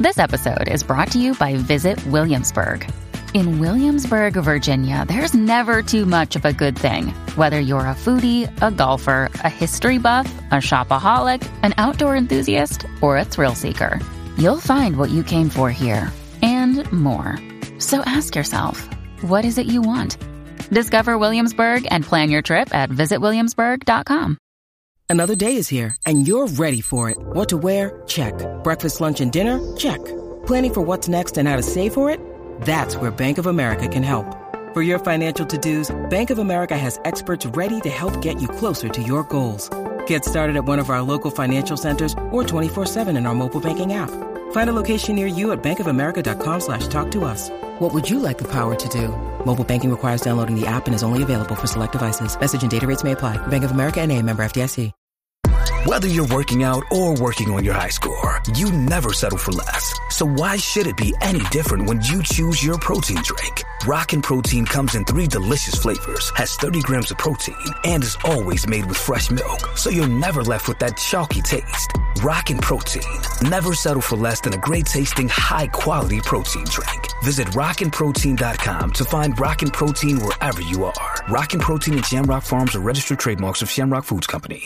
This episode is brought to you by Visit Williamsburg. In Williamsburg, Virginia, there's never too much of a good thing. Whether you're a foodie, a golfer, a history buff, a shopaholic, an outdoor enthusiast, or a thrill seeker, you'll find what you came for here and more. So ask yourself, what is it you want? Discover Williamsburg and plan your trip at visitwilliamsburg.com. Another day is here, and you're ready for it. What to wear? Check. Breakfast, lunch, and dinner? Check. Planning for what's next and how to save for it? That's where Bank of America can help. For your financial to-dos, Bank of America has experts ready to help get you closer to your goals. Get started at one of our local financial centers or 24/7 in our mobile banking app. Find a location near you at bankofamerica.com/talktous. What would you like the power to do? Mobile banking requires downloading the app and is only available for select devices. Message and data rates may apply. Bank of America N.A., member FDIC. Whether you're working out or working on your high score, you never settle for less. So why should it be any different when you choose your protein drink? Rockin' Protein comes in 3 delicious flavors, has 30 grams of protein, and is always made with fresh milk, so you're never left with that chalky taste. Rockin' Protein. Never settle for less than a great-tasting, high-quality protein drink. Visit rockinprotein.com to find Rockin' Protein wherever you are. Rockin' Protein and Shamrock Farms are registered trademarks of Shamrock Foods Company.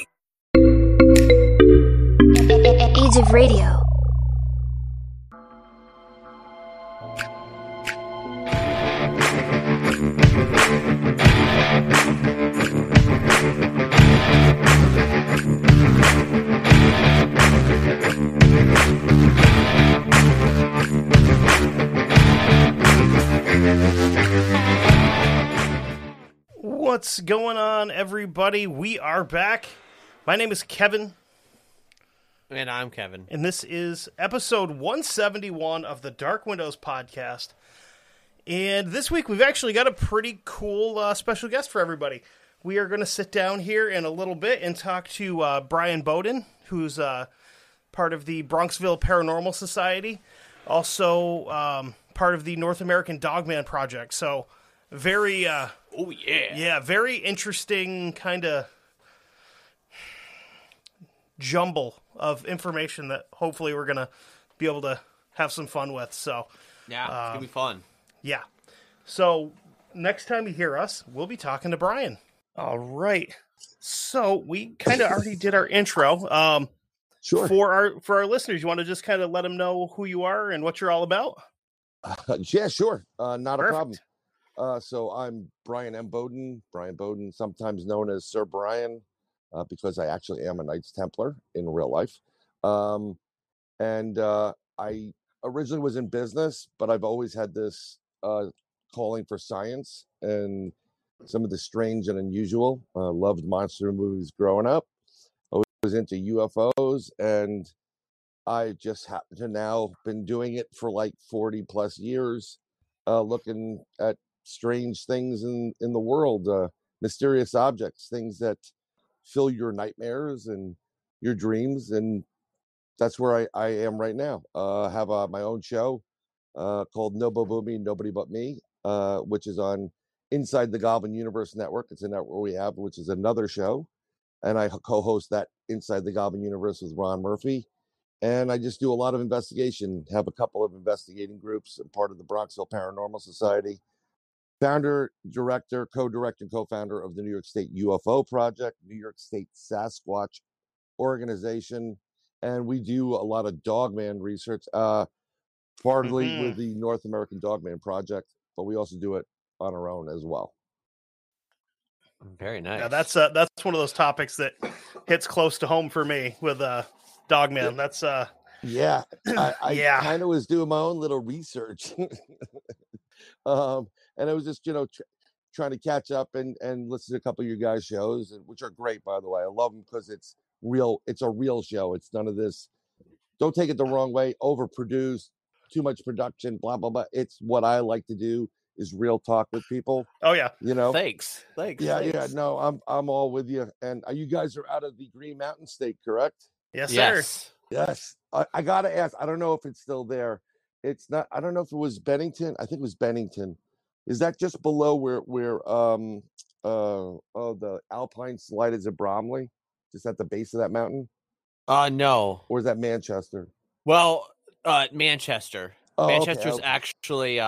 Age of Radio. What's going on, everybody? We are back. My name is Kevin. And I'm Kevin. And this is episode 171 of the Dark Windows podcast. And this week we've actually got a pretty cool special guest for everybody. We are going to sit down here in a little bit and talk to Brian Bowden, who's part of the Bronxville Paranormal Society, also part of the North American Dogman Project. So very, very interesting kind of jumble of information that hopefully we're going to be able to have some fun with. So yeah, it's going to be fun. Yeah. So next time you hear us, we'll be talking to Brian. All right. So we kind of already did our intro. Sure. For our listeners, you want to just kind of let them know who you are and what you're all about? Yeah, sure. Not Perfect. a problem. So I'm Brian M. Bowden, sometimes known as Sir Brian, because I actually am a Knights Templar in real life. And I originally was in business, but I've always had this calling for science and some of the strange and unusual. Loved monster movies growing up. I was into UFOs, and I just happen to now been doing it for like 40 plus years, looking at strange things in the world, mysterious objects, things that fill your nightmares and your dreams. And that's where I am right now. I have my own show called Nobo Boomy, Nobody But Me, which is on Inside the Goblin Universe Network. It's a network we have, which is another show. And I co-host that Inside the Goblin Universe with Ron Murphy. And I just do a lot of investigation, have a couple of investigating groups. I'm part of the Bronxville Paranormal Society. Founder, director, co-director, and co-founder of the New York State UFO Project, New York State Sasquatch Organization. And we do a lot of Dogman research, partly with the North American Dogman Project, but we also do it on our own as well. Very nice. Yeah, that's one of those topics that hits close to home for me with Dogman. That's yeah. I kind of was doing my own little research. And I was just, trying to catch up and listen to a couple of you guys' shows, which are great, by the way. I love them because it's real. It's a real show. It's none of this. Don't take it the wrong way. Overproduced, too much production, blah, blah, blah. It's what I like to do is real talk with people. Oh yeah. Thanks. Yeah. No, I'm all with you. And you guys are out of the Green Mountain State, correct? Yes, sir. Yes. I got to ask, I don't know if it's still there. It's not, I don't know if it was Bennington. I think it was Bennington. Is that just below where the Alpine Slide is at Bromley? Just at the base of that mountain? No. Or is that Manchester? Well, Manchester. Oh, Manchester's okay. actually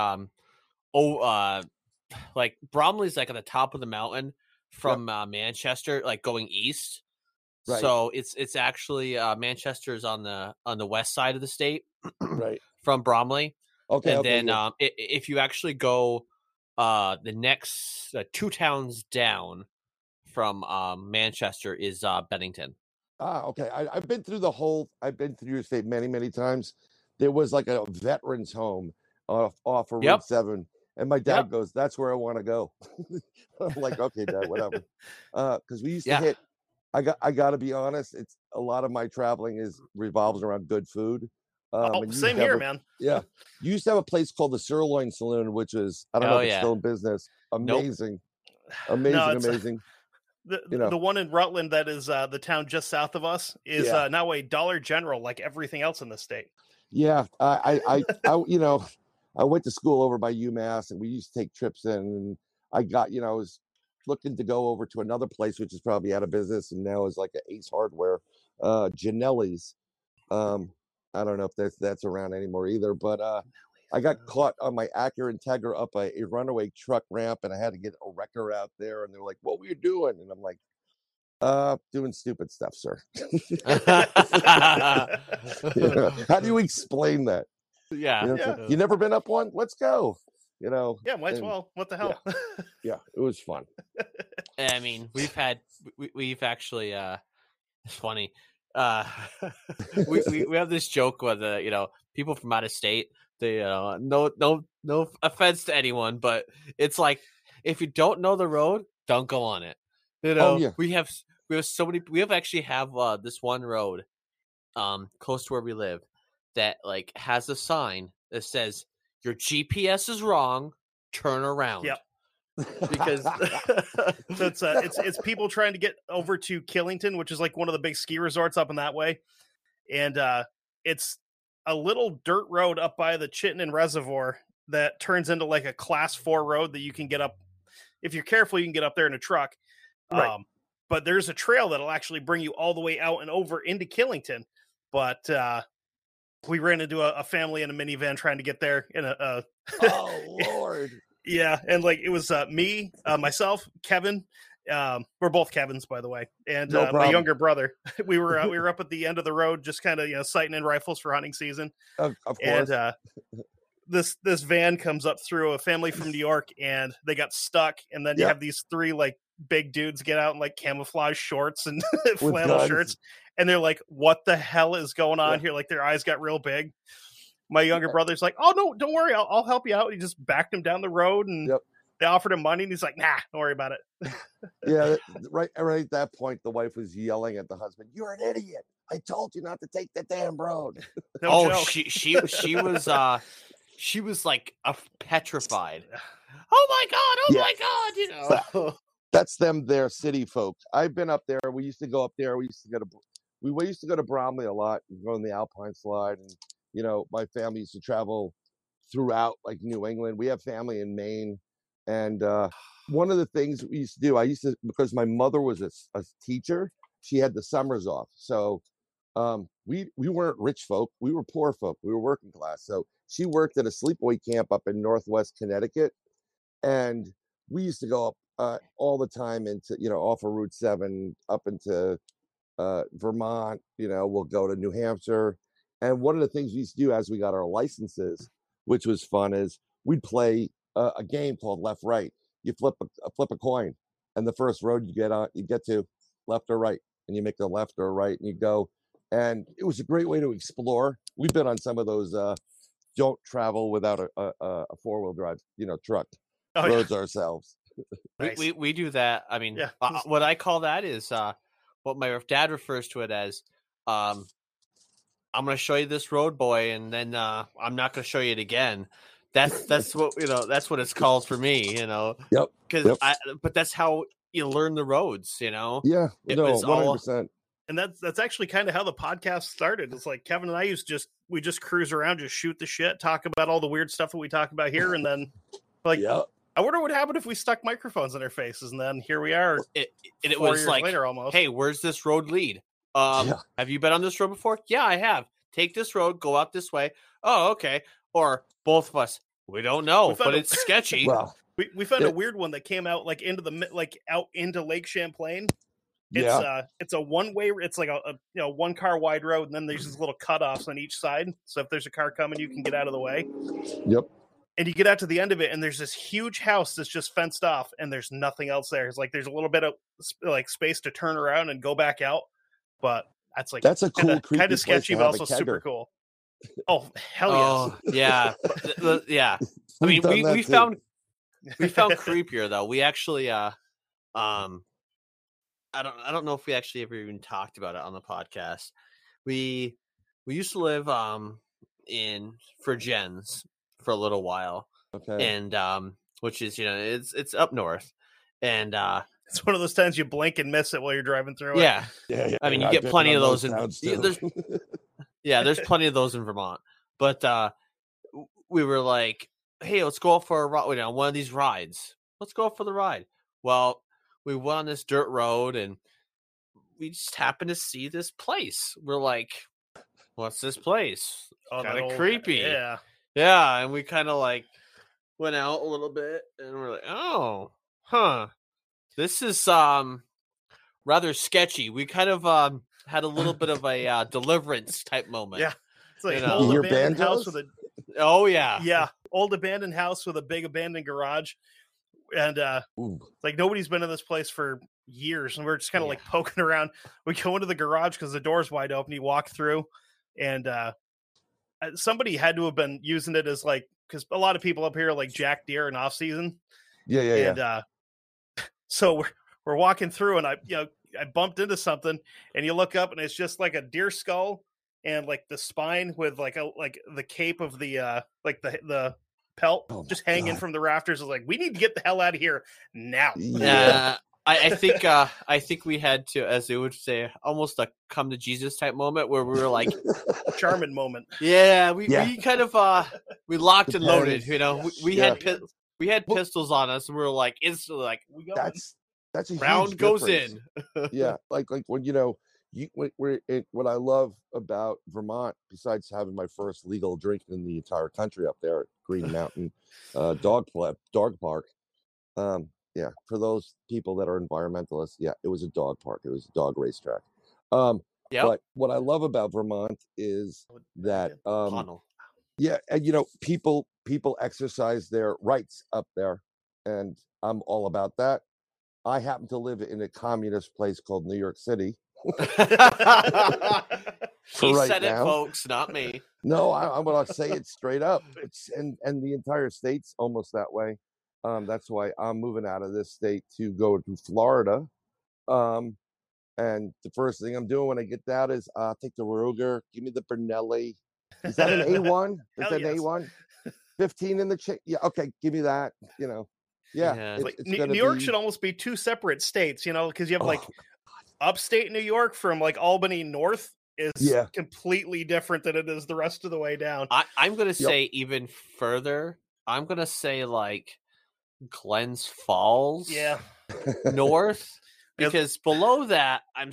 like Bromley's like at the top of the mountain from Manchester, like going east. Right. So it's actually Manchester's on the west side of the state, Right. from Bromley. Okay. And okay, then yeah. if you actually go the next 2 towns down from Manchester is Bennington. Okay. I've been through your state many, many times. There was like a veterans home off of Route 7. And my dad goes, "That's where I want to go." I'm like, "Okay, Dad, whatever." Because we used to hit. I got to be honest. It's a lot of my traveling revolves around good food. And same here, man. Yeah, you used to have a place called the Sirloin Saloon, which is I don't know if it's still in business. Amazing, amazing. The one in Rutland that is the town just south of us is now a Dollar General, like everything else in the state. Yeah, I I went to school over by UMass, and we used to take trips in. And I was looking to go over to another place, which is probably out of business, and now is like an Ace Hardware, Janelli's. I don't know if that's around anymore either, but I got caught on my Acura Integra up a runaway truck ramp, and I had to get a wrecker out there, and they're like, "What were you doing?" And I'm like, doing stupid stuff, sir." How do you explain that? You never been up one? Let's go. Yeah, might as well. What the hell? Yeah, it was fun. I mean, we've actually it's funny. We have this joke with people from out of state. They no offense to anyone, but it's like, if you don't know the road, don't go on it. We have so many. We actually have this one road close to where we live that like has a sign that says, "Your GPS is wrong. Turn around." Yep. Because so it's people trying to get over to Killington, which is like one of the big ski resorts up in that way, and it's a little dirt road up by the Chittenden Reservoir that turns into like a class 4 road that you can get up. If you're careful, you can get up there in a truck. Right. But there's a trail that'll actually bring you all the way out and over into Killington. But we ran into a family in a minivan trying to get there in a oh Lord. Yeah, and like it was me, myself, Kevin. We're both Kevins, by the way, and my younger brother. We were up at the end of the road, just kind of sighting in rifles for hunting season. Of course. And this van comes up through a family from New York, and they got stuck. And then you have these 3 like big dudes get out in like camouflage shorts and flannel shirts, and they're like, "What the hell is going on here?" Like their eyes got real big. My younger brother's like, "Oh no, don't worry, I'll help you out." He just backed him down the road, and they offered him money, and he's like, "Nah, don't worry about it." Yeah, right at that point, the wife was yelling at the husband, "You're an idiot! I told you not to take the damn road." She was like petrified. Oh my god! That's them. They're city folk. I've been up there. We used to go up there. We used to go to Bromley a lot, and go on the Alpine Slide, and my family used to travel throughout like New England. We have family in Maine. And one of the things we used to do, because my mother was a teacher, she had the summers off. So we weren't rich folk. We were poor folk. We were working class. So she worked at a sleepaway camp up in Northwest Connecticut. And we used to go up all the time into, off of Route 7 up into Vermont. We'll go to New Hampshire. And one of the things we used to do as we got our licenses, which was fun, is we'd play a game called Left Right. You flip a coin, and the first road you get to, left or right, and you make the left or right, and you go. And it was a great way to explore. We've been on some of those don't travel without a 4-wheel drive, truck roads ourselves. Nice. We do that. I mean, what I call that is what my dad refers to it as. I'm going to show you this road, boy, and then I'm not going to show you it again. That's what that's what it's called for me. Yep. But that's how you learn the roads. Yeah. 100%. And that's actually kind of how the podcast started. It's like Kevin and I we just cruise around, just shoot the shit, talk about all the weird stuff that we talk about here, and then like, I wonder what happened if we stuck microphones in our faces, and then here we are. It was like, later, almost. Hey, where's this road lead? Have you been on this road before? Yeah, I have. take this road, go out this way. Oh, okay. Or both of us, we don't know, but it's sketchy. Well, we found a weird one that came out like out into Lake Champlain. It's a one-way. It's like a 1-car wide road, and then there's these little cutoffs on each side. So if there's a car coming, you can get out of the way. Yep. And you get out to the end of it, and there's this huge house that's just fenced off, and there's nothing else there. It's like there's a little bit of like space to turn around and go back out, but that's a cool, kind of sketchy, but also super cool. Oh hell yes! Yeah. I mean, we found creepier though. We actually I don't know if we actually ever even talked about it on the podcast. We used to live in Vergennes for a little while. Okay. And which is, it's up north. And it's one of those times you blink and miss it while you're driving through it. Yeah. I mean, you get plenty of those there's plenty of those in Vermont. But we were like, hey, let's go out for a ride, one of these rides. Let's go out for the ride. Well, we went on this dirt road and we just happened to see this place. We're like, what's this place? Oh, kind of creepy. Yeah. And we kind of like went out a little bit and we're like, oh, huh. This is rather sketchy. We kind of had a little bit of a Deliverance type moment. Yeah. It's like an old abandoned house with old abandoned house with a big abandoned garage. And like nobody's been in this place for years, and we're just kind of like poking around. We go into the garage because the door's wide open. You walk through, and somebody had to have been using it as like, because a lot of people up here like jack deer in off season. Yeah. So we're walking through, and I bumped into something, and you look up, and it's just like a deer skull and like the spine with like the cape of the like the pelt just hanging from the rafters. I was like, we need to get the hell out of here now. I think we had to, as they would say, almost a come to Jesus type moment where we were like Charmin moment. Yeah, we kind of we locked and loaded. We had pistols on us, and we were like instantly like, we go. That's a round huge goes difference. In. Yeah, like when what I love about Vermont, besides having my first legal drink in the entire country up there at Green Mountain Dog Park. For those people that are environmentalists, it was a dog park. It was a dog racetrack. But what I love about Vermont is that and people exercise their rights up there, and I'm all about that. I happen to live in a communist place called New York City. He said it, folks, not me. No, I'm going to say it straight up. And the entire state's almost that way. That's why I'm moving out of this state to go to Florida. And the first thing I'm doing when I get that is take the Ruger, give me the Brunelli. Is that an A1? Is that an A1? 15 in the chick? Yeah, okay, give me that. New York should almost be two separate states, because you have upstate New York from like Albany north is completely different than it is the rest of the way down. I'm going to say even further. I'm going to say like Glens Falls north, because below that I'm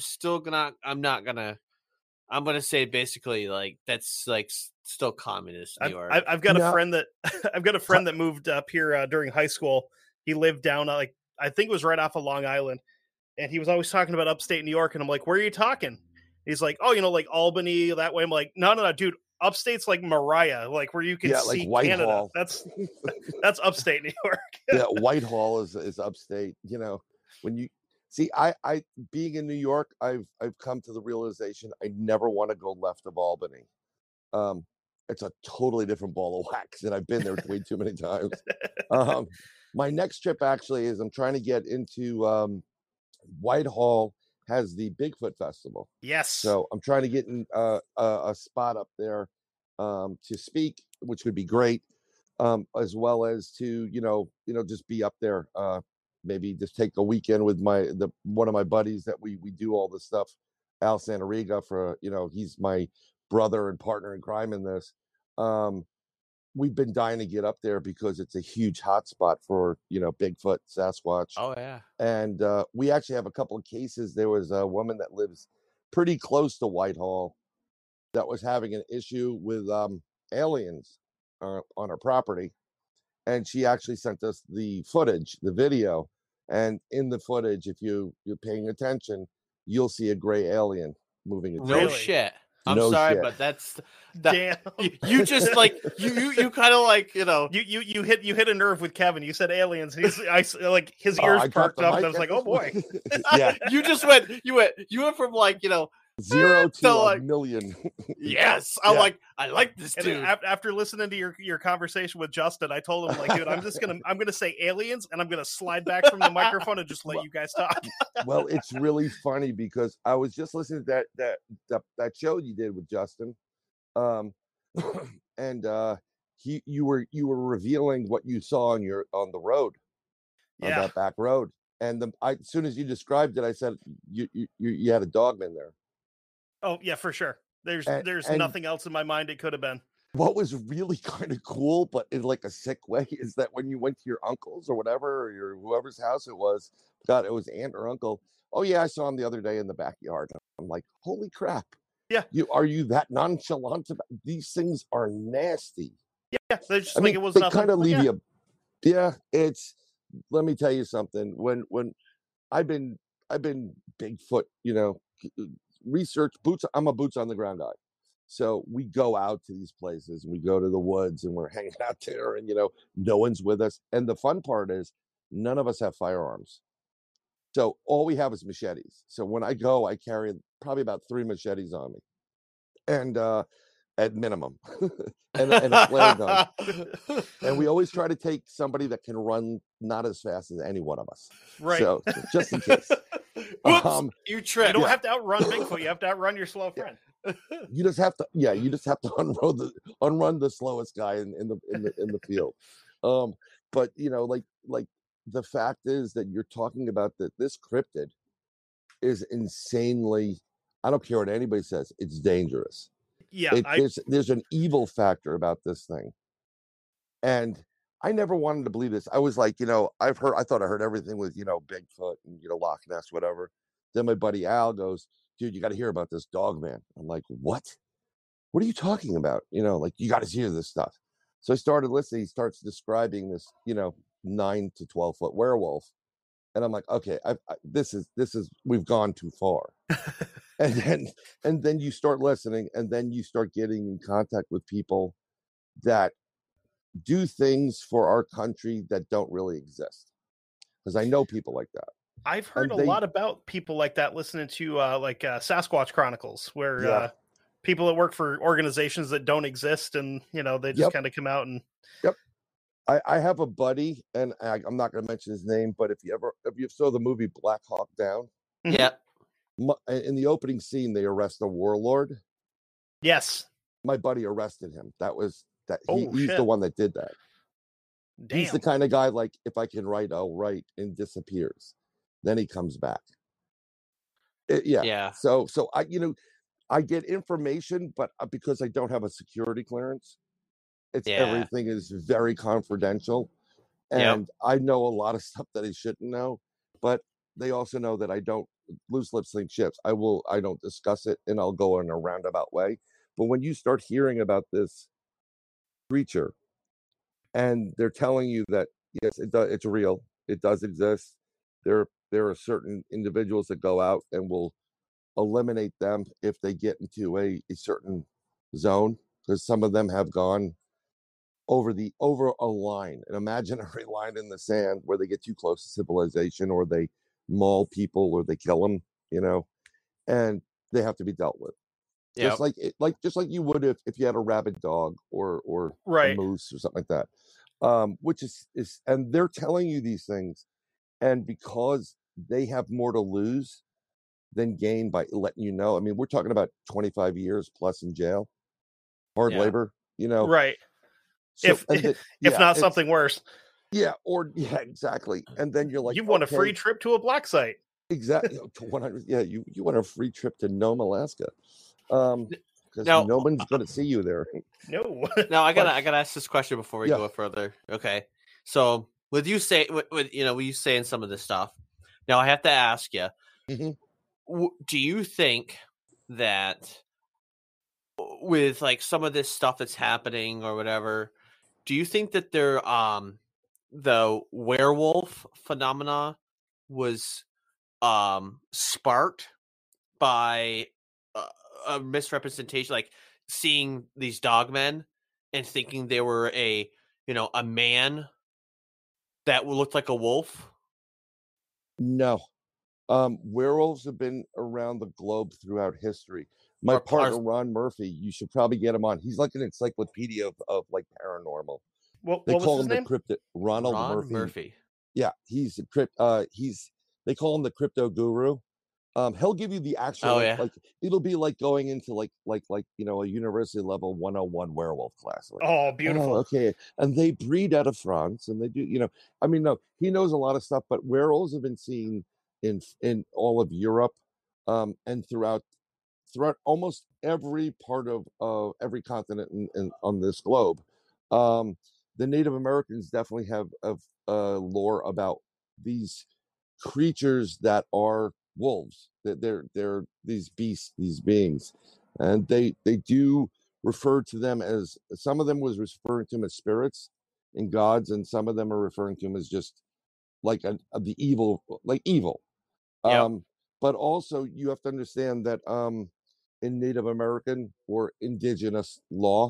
going to say basically like that's like still communist New York. I've got a friend that moved up here during high school. He lived down I think it was right off of Long Island, and he was always talking about upstate New York, and I'm like, where are you talking? He's like, oh, like Albany that way. I'm like, no, dude, upstate's like Mariah, like where you can see like Canada. That's upstate New York. Whitehall is upstate. When you see, I being in New York, I've come to the realization I never want to go left of Albany. It's a totally different ball of wax, and I've been there way too many times. My next trip actually is I'm trying to get into Whitehall has the Bigfoot Festival. Yes. So I'm trying to get in a spot up there to speak, which would be great, as well as to just be up there. Maybe just take a weekend with one of my buddies that we do all this stuff, Al Santariga, for he's my brother and partner in crime in this. We've been dying to get up there because it's a huge hotspot for Bigfoot, Sasquatch. Oh yeah. And we actually have a couple of cases. There was a woman that lives pretty close to Whitehall that was having an issue with aliens on her property, and she actually sent us the footage, the video, and in the footage, if you're paying attention, you'll see a gray alien moving. No shit. I'm no sorry, shit. but that's damn. You just like you kind of like you hit a nerve with Kevin. You said aliens. His ears perked up. And I was like, oh boy. Yeah. You went from like 0 to a million. Yes, I like this dude. And after listening to your conversation with Justin, I told him, like, dude, I'm gonna say aliens, and I'm gonna slide back from the microphone and just let you guys talk. Well, it's really funny because I was just listening to that show you did with Justin, and you were revealing what you saw on the road, on that back road, and as soon as you described it, I said you had a dogman there. Oh yeah, for sure. There's nothing else in my mind it could have been. What was really kind of cool, but in like a sick way, is that when you went to your uncle's or whatever, or your whoever's house it was, it was aunt or uncle. Oh yeah, I saw him the other day in the backyard. I'm like, holy crap. Yeah. Are you that nonchalant about these things? Are nasty. Yeah. They're just it was they nothing. Kind of leave you. Yeah. Let me tell you something. When I've been Bigfoot, research boots. I'm a boots on the ground guy. So we go out to these places and we go to the woods and we're hanging out there and, no one's with us. And the fun part is none of us have firearms. So all we have is machetes. So when I go, I carry probably about 3 machetes on me and, at minimum and a flare gun. And we always try to take somebody that can run not as fast as any one of us. Right. So just in case. Whoops, you trip. You don't have to outrun Bigfoot. You have to outrun your slow friend. You just have to unrun the slowest guy in the field. But like the fact is that you're talking about that this cryptid is insanely, I don't care what anybody says, it's dangerous. Yeah. There's an evil factor about this thing. And I never wanted to believe this. I was like, I thought I heard everything with, Bigfoot and, Loch Ness, whatever. Then my buddy Al goes, dude, you got to hear about this dog man. I'm like, what? What are you talking about? You got to hear this stuff. So I started listening. He starts describing this, 9 to 12 foot werewolf. And I'm like, okay, this is, we've gone too far. and then you start listening, and then you start getting in contact with people that do things for our country that don't really exist. Because I know people like that. I've heard a lot about people like that listening to Sasquatch Chronicles, where people that work for organizations that don't exist, and they just kind of come out and. Yep. I have a buddy, and I'm not going to mention his name, but if you saw the movie Black Hawk Down, yeah, in the opening scene they arrest a warlord. Yes, my buddy arrested him. He's the one that did that. Damn. He's the kind of guy, like, if I can write, I'll write, and disappears. Then he comes back. Yeah. So I get information, but because I don't have a security clearance, everything is very confidential. And I know a lot of stuff that I shouldn't know, but they also know that I don't loose lips sink ships. I don't discuss it, and I'll go in a roundabout way. But when you start hearing about this creature, and they're telling you that yes, it's real, it does exist. There are certain individuals that go out and will eliminate them if they get into a certain zone, because some of them have gone over a line, an imaginary line in the sand, where they get too close to civilization, or they maul people, or they kill them, and they have to be dealt with. Just like you would if you had a rabid dog or a moose or something like that. Which is and they're telling you these things, and because they have more to lose than gain by letting you know. I mean, we're talking about 25 years plus in jail, hard labor, right? So, if not something worse. Yeah, exactly. And then you're like, you want a free trip to a black site. Exactly. To 100. Yeah, you want a free trip to Nome, Alaska. Because no one's going to see you there. No. Now I gotta ask this question before we go further. Okay, so with you saying some of this stuff, now I have to ask you: do you think that with like some of this stuff that's happening or whatever, do you think that the werewolf phenomena was sparked by a misrepresentation, like seeing these dogmen and thinking they were a man that looked like a wolf? No. Werewolves have been around the globe throughout history. My partner, Ron Murphy, you should probably get him on. He's like an encyclopedia of like paranormal. What They was call his him name? the crypto. Ron Murphy. Yeah, he's they call him the crypto guru. He'll give you the actual like it'll be like going into like a university level 101 werewolf class. Like, oh, beautiful. Oh, okay. And they breed out of France and they do, no, he knows a lot of stuff, but werewolves have been seen in all of Europe, and throughout almost every part of every continent on this globe. The Native Americans definitely have lore about these creatures that are wolves. They're these beasts, these beings, and they do refer to them as, some of them was referring to them as spirits and gods, and some of them are referring to them as just like the evil, like evil. Yep. But also you have to understand that in Native American or indigenous lore,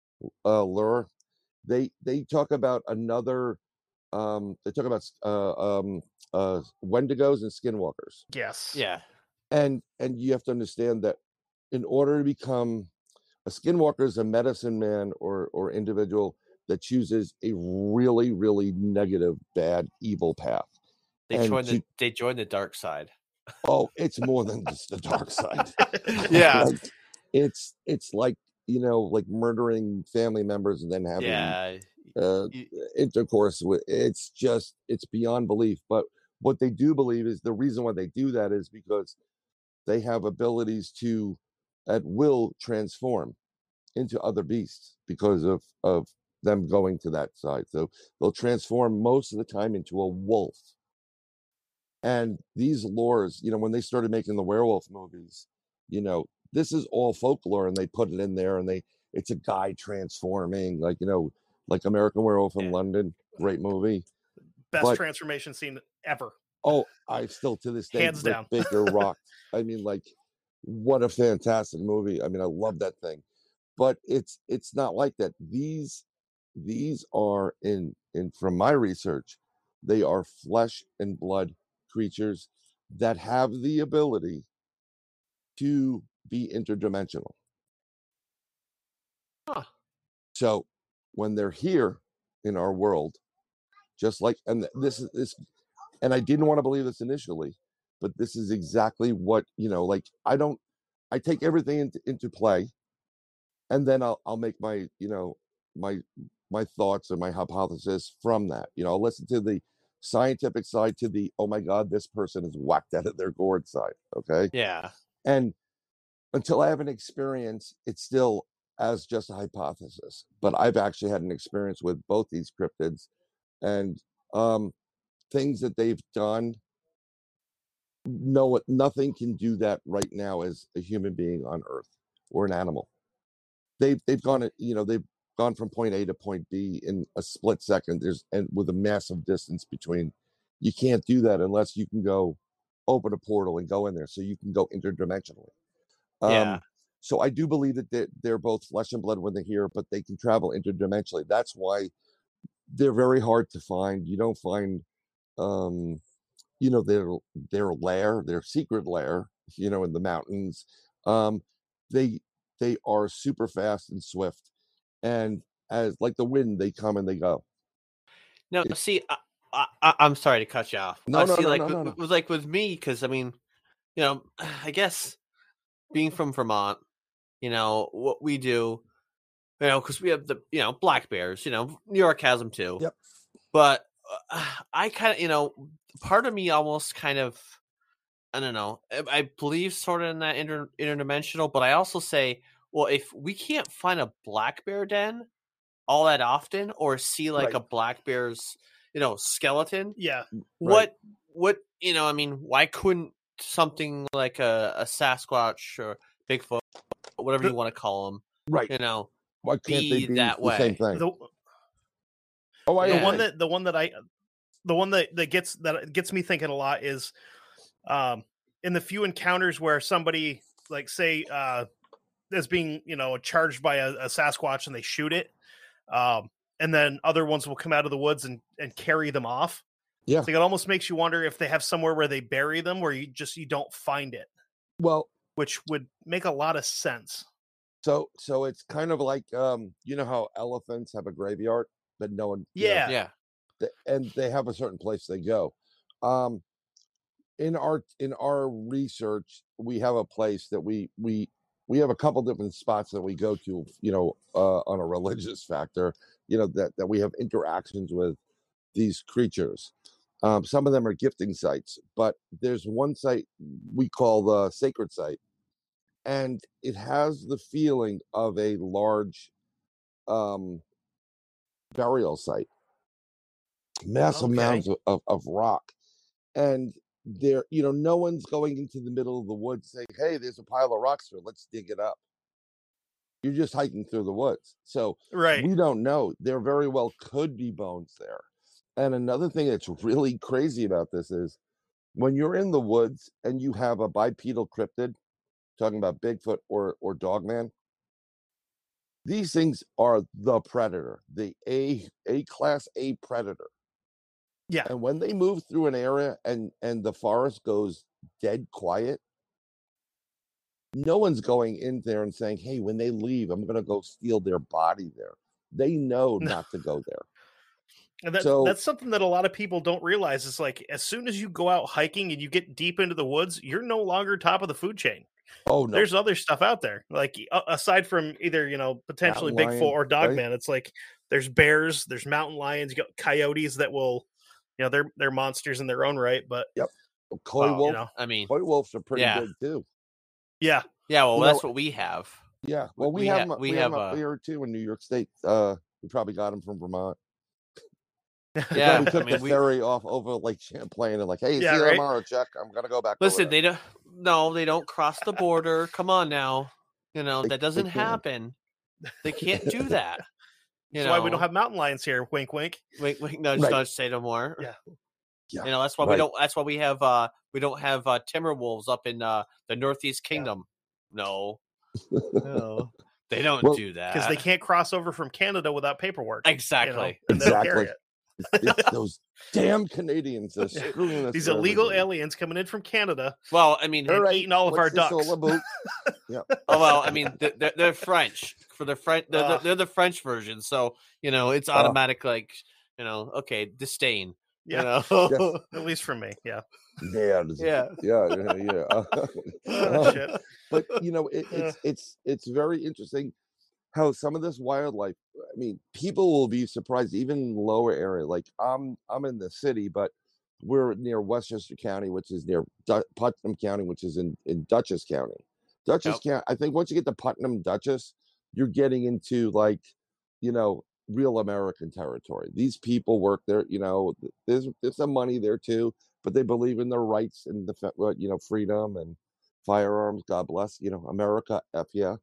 they talk about another. They talk about Wendigos and skinwalkers. Yes. Yeah. And you have to understand that in order to become a skinwalker, is a medicine man or individual that chooses a really, really negative, bad, evil path. They join the dark side. Oh, it's more than just the dark side. Yeah. Like, it's like, like murdering family members and then having intercourse with, it's beyond belief. But what they do believe is the reason why they do that is because they have abilities to at will transform into other beasts because of them going to that side. So they'll transform most of the time into a wolf. And these lores, when they started making the werewolf movies, this is all folklore, and they put it in there, and it's a guy transforming, like American Werewolf in London, great movie. Best transformation scene ever. Oh, I still to this day, hands down. Baker rocked. I mean, like, what a fantastic movie. I mean, I love that thing. But it's not like that. These are in from my research, they are flesh and blood creatures that have the ability to be interdimensional. Huh. So when they're here in our world, just like, and this is, and I didn't want to believe this initially, but this is exactly what, like, I take everything into play, and then I'll make my, my thoughts and my hypothesis from that. I'll listen to the scientific side, to the, oh my God, this person is whacked out of their gourd side. Okay. Yeah. And until I have an experience, it's still as just a hypothesis. But I've actually had an experience with both these cryptids, and things that they've done. No, nothing can do that right now as a human being on Earth or an animal. They've gone, they've gone from point A to point B in a split second. And with a massive distance between. You can't do that unless you can go open a portal and go in there, so you can go interdimensionally. So I do believe that they're both flesh and blood when they're here, but they can travel interdimensionally. That's why they're very hard to find. You don't find, their lair, their secret lair, in the mountains. They are super fast and swift, and as like the wind, they come and they go. No, see, I'm sorry to cut you off. No. It was like with me, because I mean, I guess being from Vermont, what we do, because we have the, black bears, New York has them too. Yep. But I kind of, part of me almost kind of, I don't know, I believe sort of in that interdimensional, but I also say, well, if we can't find a black bear den all that often, or see like a black bear's, skeleton. Yeah. What, I mean, why couldn't something like a Sasquatch or Bigfoot whatever you want to call them. Right. You know, why can't they be that the way? same thing? The one that gets me thinking a lot is in the few encounters where somebody, like, say is being, charged by a Sasquatch and they shoot it, and then other ones will come out of the woods and carry them off. Yeah. So it almost makes you wonder if they have somewhere where they bury them where you don't find it. Well, which would make a lot of sense. So it's kind of like you know how elephants have a graveyard, but no one and they have a certain place they go. In our research, we have a place that we have a couple different spots that we go to, on a religious factor, that we have interactions with these creatures. Some of them are gifting sites, but there's one site we call the sacred site, and it has the feeling of a large burial site, massive mounds of rock, and there, no one's going into the middle of the woods saying, "Hey, there's a pile of rocks here, let's dig it up." You're just hiking through the woods, so we don't know. There very well could be bones there. And another thing that's really crazy about this is when you're in the woods and you have a bipedal cryptid, talking about Bigfoot or Dogman, these things are the predator, the A class A predator. Yeah. And when they move through an area and the forest goes dead quiet, no one's going in there and saying, "Hey, when they leave, I'm going to go steal their body there." They know not to go there. And that's something that a lot of people don't realize is, like, as soon as you go out hiking and you get deep into the woods, you're no longer top of the food chain. Oh, no. There's other stuff out there. Like, aside from either, potentially Bigfoot or Dogman, it's like there's bears, there's mountain lions, you got coyotes that will, they're monsters in their own right. But coy wolf, coy wolves are pretty good too. Yeah. Yeah. Well, that's what we have. Yeah. Well, we have them up here too in New York State. We probably got them from Vermont. Yeah, we took the ferry off over Lake Champlain and hey, see you tomorrow, Chuck. I'm gonna go back. Listen, they don't cross the border. Come on now, that doesn't happen. They can't do that. That's why we don't have mountain lions here. Wink, wink. Wink, wink. No, just don't say no more. Yeah. That's why we don't. That's why we don't have timber wolves up in the Northeast Kingdom. No. They don't do that because they can't cross over from Canada without paperwork. Exactly. Exactly. Those damn Canadians are screwing us. These illegal aliens coming in from Canada. Well, I mean, eating all of our ducks. Yeah. Oh well, I mean, they're French. For the French, they're the French version. So it's automatic. Okay, disdain. Yeah. At least from me. Yeah. Yeah. But it's very interesting how some of this wildlife, I mean, people will be surprised, even in the lower area. Like I'm in the city, but we're near Westchester County, which is near Putnam County, which is in Dutchess County. Dutchess County, I think once you get to Putnam, Dutchess, you're getting into real American territory. These people work there, there's some money there too, but they believe in their rights and freedom and firearms. God bless, America, F yeah.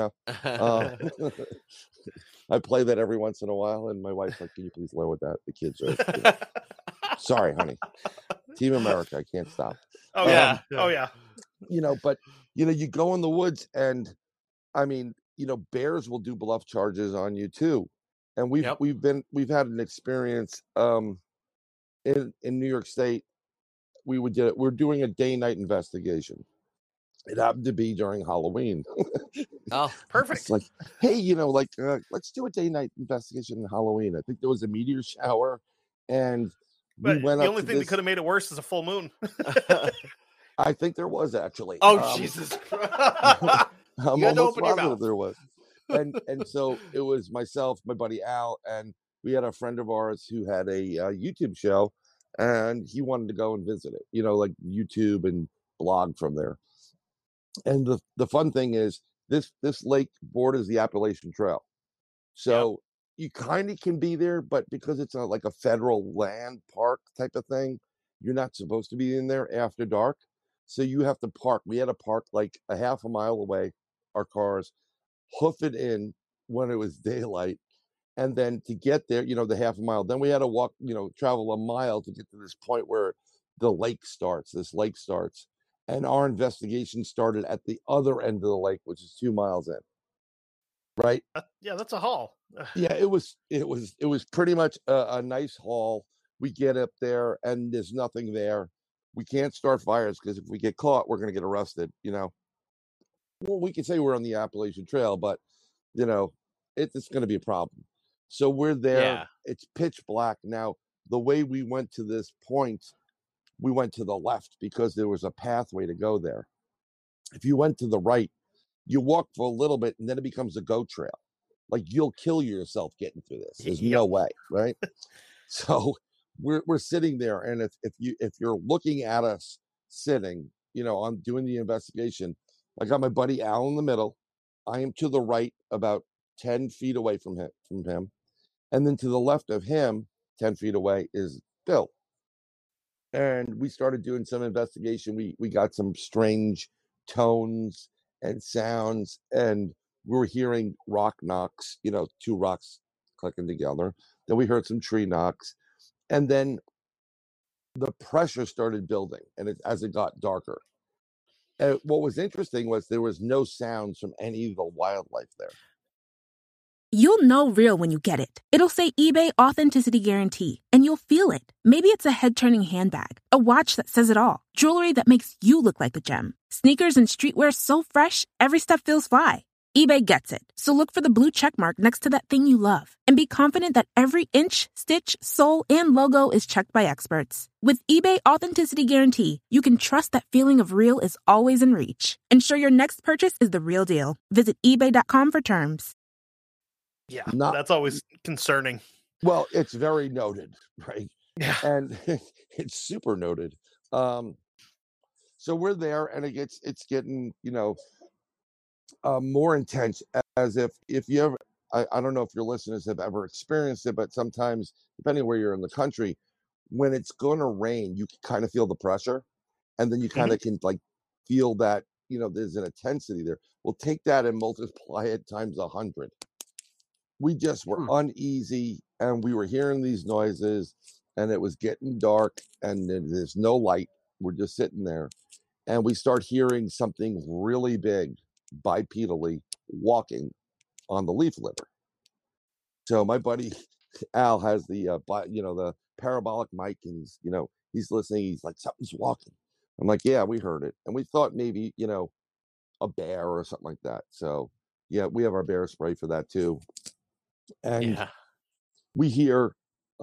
I play that every once in a while, and my wife's like, "Can you please lower that? The kids are." Sorry, honey. Team America, I can't stop. Oh yeah. But you go in the woods, and I mean, bears will do bluff charges on you too. And we've had an experience in New York State. We're doing a day-night investigation. It happened to be during Halloween. Oh, perfect. It's like, hey, let's do a day-night investigation in Halloween. I think there was a meteor shower, and the only thing that could have made it worse is a full moon. I think there was actually. Oh, Jesus Christ. I'm almost positive there was. And so it was myself, my buddy Al, and we had a friend of ours who had a YouTube show, and he wanted to go and visit it, YouTube and blog from there. And the fun thing is this lake borders the Appalachian Trail. So you kind of can be there, but because it's like a federal land park type of thing, you're not supposed to be in there after dark. So you have to park. We had to park like a half a mile away our cars, hoof it in when it was daylight, and then to get there, the half a mile. Then we had to walk, travel a mile to get to this point where this lake starts. And our investigation started at the other end of the lake, which is 2 miles in. Right? Yeah, that's a haul. Yeah, it was pretty much a nice haul. We get up there and there's nothing there. We can't start fires because if we get caught, we're going to get arrested, Well, we can say we're on the Appalachian Trail, but, it's going to be a problem. So we're there. Yeah. It's pitch black. Now, the way we went to this point, we went to the left because there was a pathway to go there. If you went to the right, you walk for a little bit and then it becomes a goat trail. Like you'll kill yourself getting through this. There's no way, right? So we're sitting there, and if you're looking at us sitting, I'm doing the investigation. I got my buddy Al in the middle. I am to the right, about 10 feet away from him, and then to the left of him, 10 feet away, is Bill. And we started doing some investigation. We got some strange tones and sounds, and we were hearing rock knocks, 2 rocks clicking together. Then we heard some tree knocks, and then the pressure started building, and as it got darker. And what was interesting was there was no sounds from any of the wildlife there. You'll know real when you get it. It'll say eBay Authenticity Guarantee, and you'll feel it. Maybe it's a head-turning handbag, a watch that says it all, jewelry that makes you look like a gem, sneakers and streetwear so fresh, every step feels fly. eBay gets it. So look for the blue check mark next to that thing you love, and be confident that every inch, stitch, sole, and logo is checked by experts. With eBay Authenticity Guarantee, you can trust that feeling of real is always in reach. Ensure your next purchase is the real deal. Visit eBay.com for terms. Yeah, that's always concerning. Well, it's very noted, right? Yeah. And it's super noted. So we're there, and it's getting, more intense, as if you ever, I don't know if your listeners have ever experienced it, but sometimes, depending where you're in the country, when it's going to rain, you can kind of feel the pressure, and then you kind of can feel that, there's an intensity there. Well, take that and multiply it times 100. We just were uneasy, and we were hearing these noises, and it was getting dark, and there's no light. We're just sitting there, and we start hearing something really big bipedally walking on the leaf litter. So my buddy Al has the parabolic mic, and he's listening. He's like, something's walking. I'm like, yeah, we heard it, and we thought maybe a bear or something like that. So yeah, we have our bear spray for that too. And we hear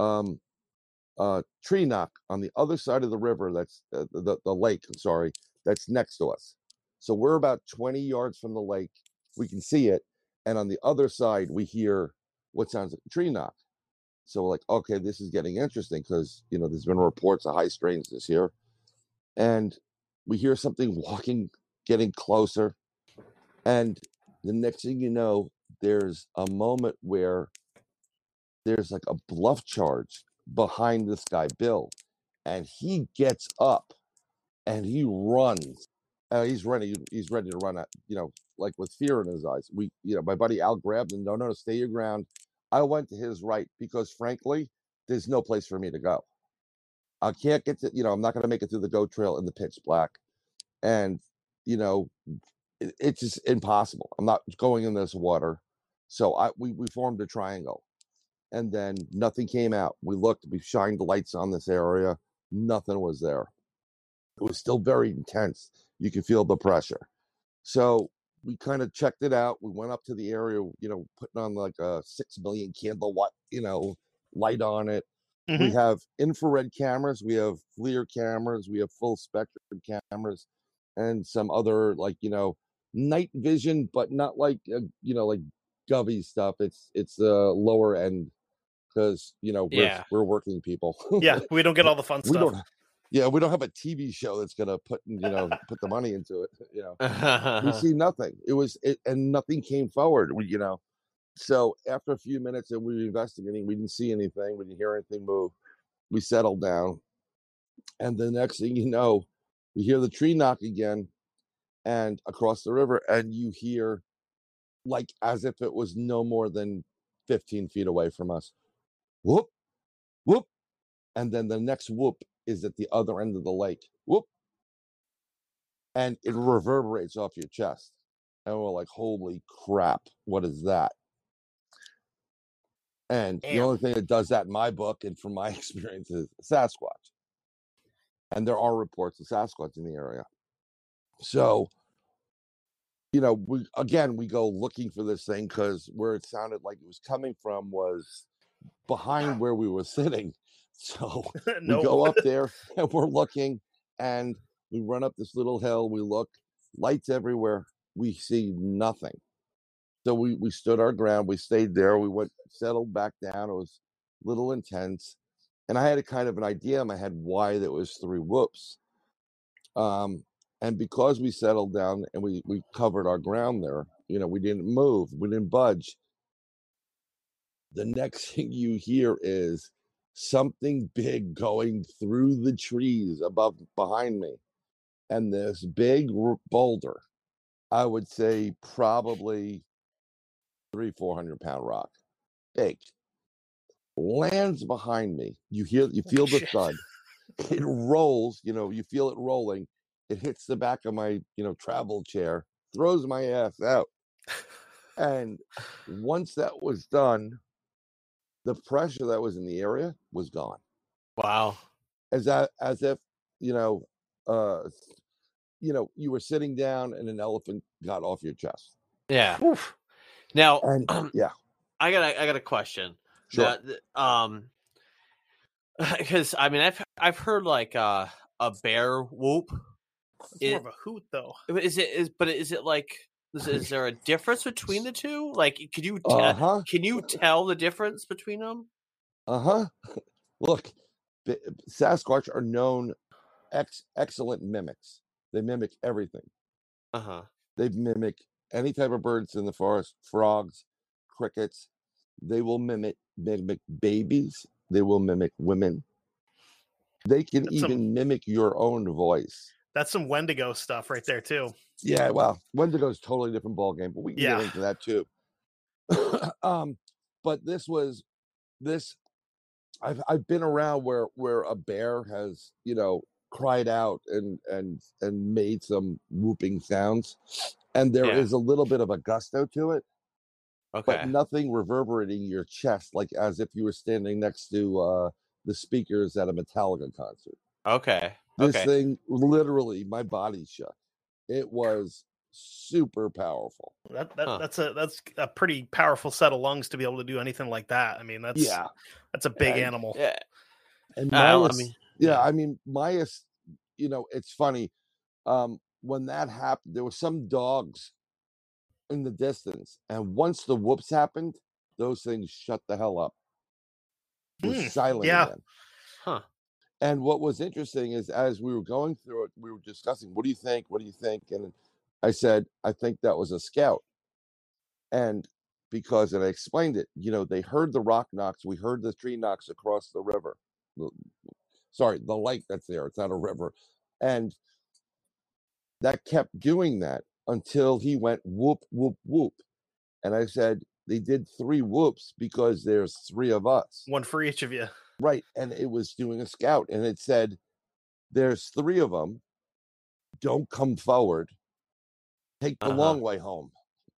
tree knock on the other side of the river. That's the lake. Sorry, that's next to us. So we're about 20 yards from the lake. We can see it, and on the other side, we hear what sounds like a tree knock. So we're like, okay, this is getting interesting because there's been reports of high strains this year, and we hear something walking, getting closer, and the next thing you know, there's a moment where there's like a bluff charge behind this guy, Bill, and he gets up and he runs. He's ready to run out, like with fear in his eyes. My buddy Al grabbed him. No, stay your ground. I went to his right because frankly, there's no place for me to go. I can't get to, I'm not going to make it through the goat trail in the pitch black. And, it's just impossible. I'm not going in this water. So we formed a triangle, and then nothing came out. We looked, we shined the lights on this area. Nothing was there. It was still very intense. You could feel the pressure. So we kind of checked it out. We went up to the area, putting on like a 6 million candle watt, light on it. We have infrared cameras. We have FLIR cameras. We have full spectrum cameras, and some other night vision, but not like like Govey stuff. It's the lower end because we're working people. Yeah, we don't get all the fun stuff. We don't have a TV show that's gonna put put the money into it. We see nothing. And nothing came forward. So after a few minutes and we were investigating, we didn't see anything. We didn't hear anything move. We settled down, and the next thing you know, we hear the tree knock again, and across the river, and you hear, like as if it was no more than 15 feet away from us, whoop, whoop. And then the next whoop is at the other end of the lake, whoop. And it reverberates off your chest. And we're like, holy crap, what is that? And the only thing that does that in my book and from my experience is Sasquatch. And there are reports of Sasquatch in the area. So, we go looking for this thing because where it sounded like it was coming from was behind where we were sitting. So we go up there and we're looking, and we run up this little hill. We look, lights everywhere. We see nothing. So we stood our ground. We stayed there. We settled back down. It was a little intense. And I had a kind of an idea in my head why there was 3 whoops. And because we settled down and we covered our ground there, we didn't move. We didn't budge. The next thing you hear is something big going through the trees behind me. And this big boulder, I would say probably 300-400 pound rock, big, lands behind me. You feel the thud. It rolls, you feel it rolling. It hits the back of my, travel chair, throws my ass out. And once that was done, the pressure that was in the area was gone. Wow. As if, you were sitting down and an elephant got off your chest. Yeah. Oof. Now, yeah, I got a question. Sure. Because I've heard like a bear whoop. It's more of a hoot, though. Is there a difference between the two? Like, can you tell the difference between them? Look, Sasquatch are known excellent mimics. They mimic everything. They mimic any type of birds in the forest, frogs, crickets. They will mimic babies. They will mimic women. They can mimic your own voice. That's some Wendigo stuff right there, too. Yeah, well, Wendigo is totally different ballgame, but we can get into that, too. But I've been around where a bear has, cried out and made some whooping sounds. And there is a little bit of a gusto to it. Okay. But nothing reverberating your chest, like as if you were standing next to the speakers at a Metallica concert. Okay. This thing, literally, my body shook. It was super powerful. That's a pretty powerful set of lungs to be able to do anything like that. I mean, that's a big animal. Yeah. And Myas, it's funny. When that happened, there were some dogs in the distance, and once the whoops happened, those things shut the hell up. It was silent again. And what was interesting is, as we were going through it, we were discussing, what do you think? And I said, I think that was a scout. And I explained it, they heard the rock knocks. We heard the tree knocks across the river. The lake that's there. It's not a river. And that kept doing that until he went whoop, whoop, whoop. And I said, they did 3 whoops because there's 3 of us. One for each of you. Right. And it was doing a scout. And it said, there's 3 of them. Don't come forward. Take the long way home,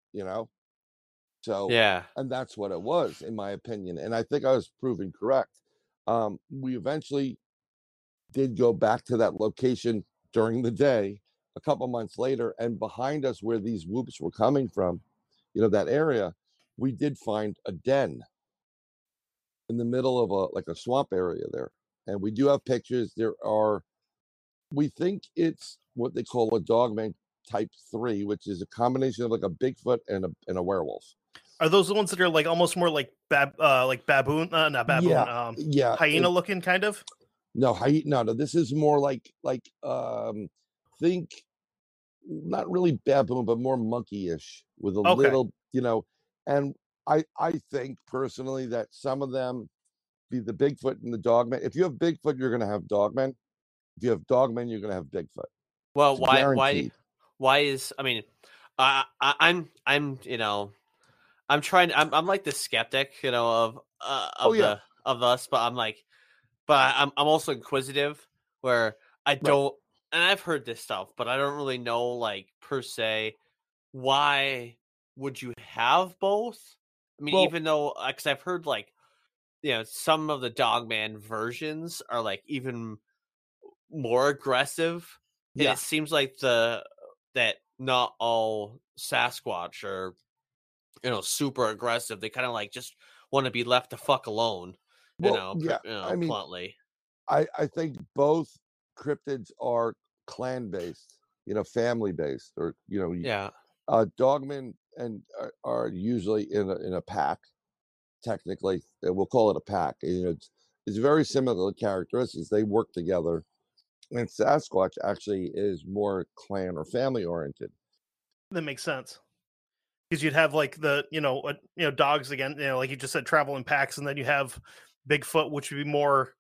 So, yeah. And that's what it was, in my opinion. And I think I was proven correct. We eventually did go back to that location during the day a couple months later, and behind us where these whoops were coming from, that area, we did find a den in the middle of a swamp area there. And we do have pictures. We think it's what they call a Dogman type 3, which is a combination of like a Bigfoot and a werewolf. Are those the ones that are like almost more like baboon? Not baboon. Hyena looking kind of. No, this is more like think not really baboon, but more monkey-ish with a little, and I think personally that some of them be the Bigfoot and the Dogman. If you have Bigfoot, you're going to have Dogman. If you have Dogman, you're going to have Bigfoot. Well, why why is I'm I'm like the skeptic, of us, but I'm also inquisitive where I don't, and I've heard this stuff, but I don't really know, like, per se, why would you have both? I mean, even though, because I've heard, like, some of the Dogman versions are, like, even more aggressive. And it seems like that not all Sasquatch are, super aggressive. They kind of, like, just want to be left the fuck alone, bluntly. I think both cryptids are clan-based, family-based, or, Dogmen are usually in a pack. Technically, we'll call it a pack. It's very similar characteristics. They work together, and Sasquatch actually is more clan or family oriented. That makes sense, because you'd have like the dogs again, like you just said, travel in packs, and then you have Bigfoot, which would be more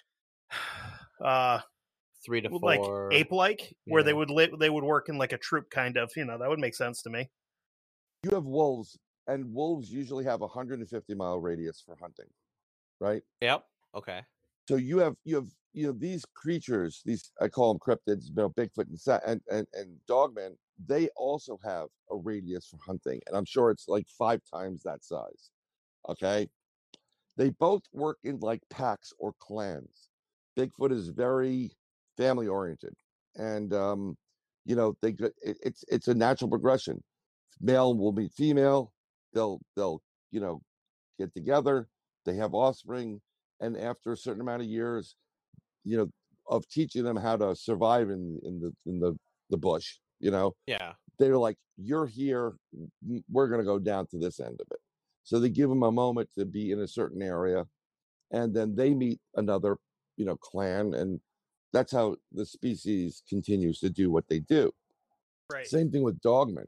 3 to 4, like ape-like, where they would work in like a troop, kind of. That would make sense to me. You have wolves, and wolves usually have 150-mile radius for hunting, right? Yep. Okay. So you have these creatures, these, I call them cryptids, Bigfoot and Dogman. They also have a radius for hunting, and I'm sure it's like 5 times that size. Okay, they both work in like packs or clans. Bigfoot is very family oriented, and it's a natural progression. Male will meet female. They'll get together. They have offspring, and after a certain amount of years, of teaching them how to survive in the bush, they're like, you're here, we're going to go down to this end of it. So they give them a moment to be in a certain area, and then they meet another clan, and that's how the species continues to do what they do. Right. Same thing with Dogmen.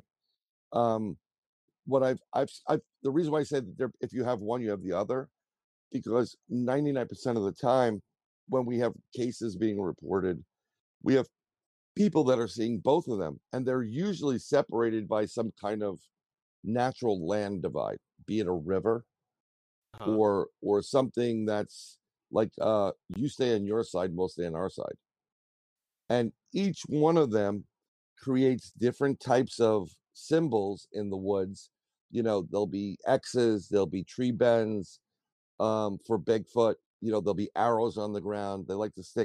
What the reason why I said that if you have one, you have the other, because 99% of the time when we have cases being reported, we have people that are seeing both of them, and they're usually separated by some kind of natural land divide, be it a river or something that's like, you stay on your side, we'll stay on our side. And each one of them creates different types of symbols in the woods. There'll be X's, there'll be tree bends. For Bigfoot, there'll be arrows on the ground. They like to stick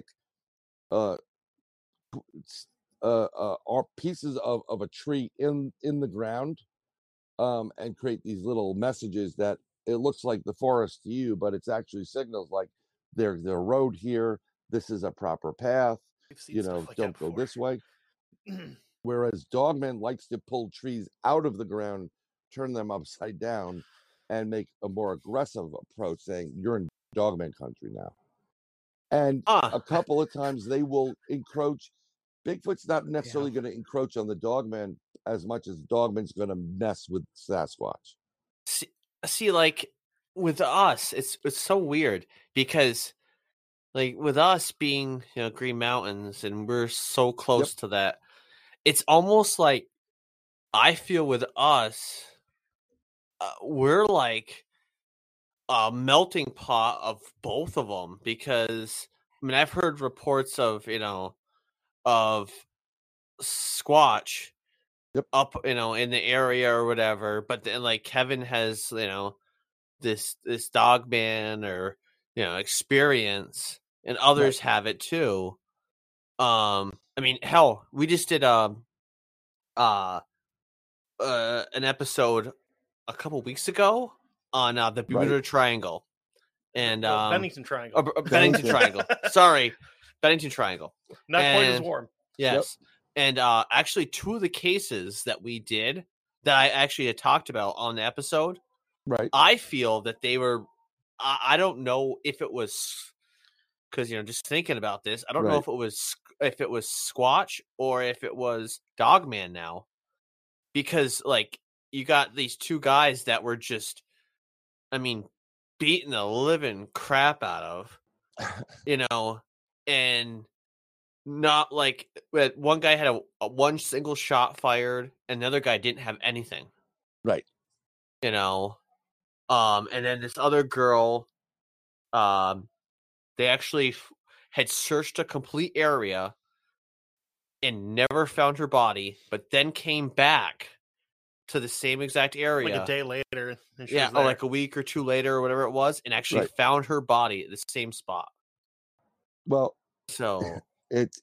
pieces of a tree in the ground, and create these little messages that it looks like the forest to you, but it's actually signals like there's a road here. This is a proper path. Don't go this way. Whereas Dogman likes to pull trees out of the ground, turn them upside down, and make a more aggressive approach, saying, you're in Dogman country now. And a couple of times they will encroach. Bigfoot's not necessarily going to encroach on the Dogman as much as Dogman's going to mess with Sasquatch. See, like, with us, it's so weird, because, like, with us being, Green Mountains, and we're so close to that, it's almost like, I feel with us, we're like a melting pot of both of them, because I've heard reports of of Squatch up in the area or whatever, but then, like, Kevin has this Dogman or experience, and others have it too. Hell, we just did an episode a couple weeks ago on the Bermuda Triangle and Bennington Triangle. Bennington Triangle. Sorry, Bennington Triangle. Not quite as warm. Yes, and actually, 2 of the cases that we did that I actually had talked about on the episode, I feel that they were. I don't know if it was because just thinking about this, I don't know if it was Squatch or if it was Dogman now, because like you got these 2 guys that were just, beating the living crap out of, and not like one guy had a one single shot fired, and the other guy didn't have anything. Right. You know, and then this other girl, they actually had searched a complete area and never found her body, but then came back to the same exact area like a day later. Yeah, or like a week or two later or whatever it was, and actually found her body at the same spot. Well, so it's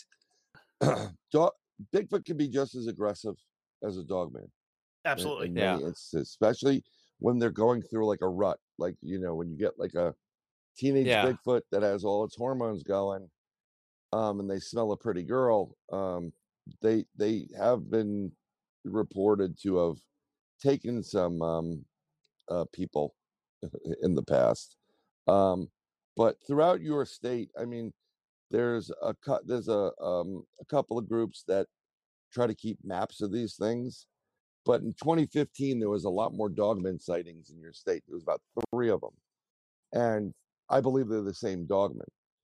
Bigfoot can be just as aggressive as a dog man. Absolutely. In many instances, especially when they're going through like a rut, like, you know, when you get like a teenage Bigfoot that has all its hormones going, and they smell a pretty girl, they have been reported to have taken some people in the past. But throughout your state, I mean, there's a couple of groups that try to keep maps of these things. But in 2015, there was a lot more dogman sightings in your state. There was about 3 of them. And I believe they're the same dogman.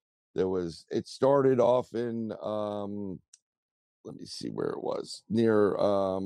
It started off in, let me see where it was, near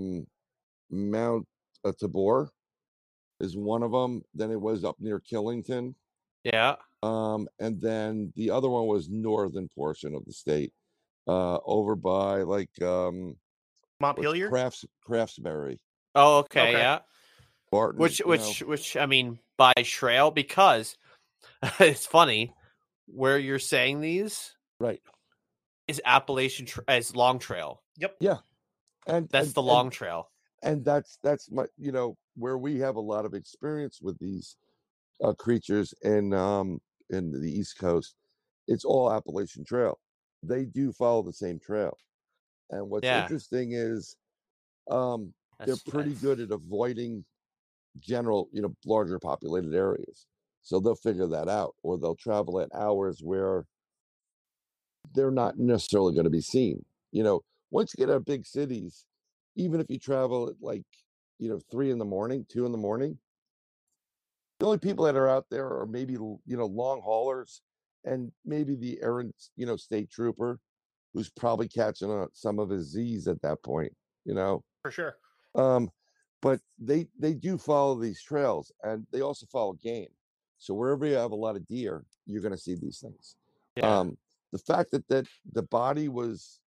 Mount Tabor is one of them. Then it was up near Killington. Yeah. And then the other one was northern portion of the state, over by like Montpelier, Craftsbury. Oh, okay, yeah. Barton, which I mean by trail, because it's funny where you're saying these right is Appalachian as Long Trail. Yep. Yeah, and that's the Long Trail, and that's my where we have a lot of experience with these creatures in the East Coast. It's all Appalachian Trail. They do follow the same trail, and what's interesting is they're pretty good at avoiding general, larger populated areas. So they'll figure that out, or they'll travel at hours where they're not necessarily going to be seen. Once you get out of big cities, even if you travel at like, 3 in the morning, 2 in the morning, the only people that are out there are maybe, long haulers and maybe the errant, state trooper who's probably catching some of his Z's at that point, For sure. But they do follow these trails, and they also follow game. So wherever you have a lot of deer, you're going to see these things. Yeah. The fact that the body was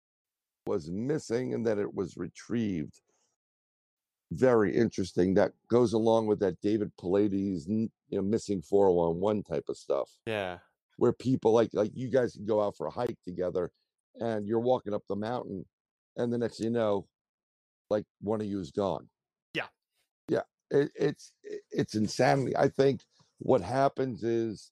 missing and that it was retrieved, very interesting. That goes along with that David Paulides, missing 411 type of stuff. Yeah. Where people like you guys can go out for a hike together, and you're walking up the mountain, and the next thing you know, like one of you is gone. Yeah, it's insanity. I think what happens is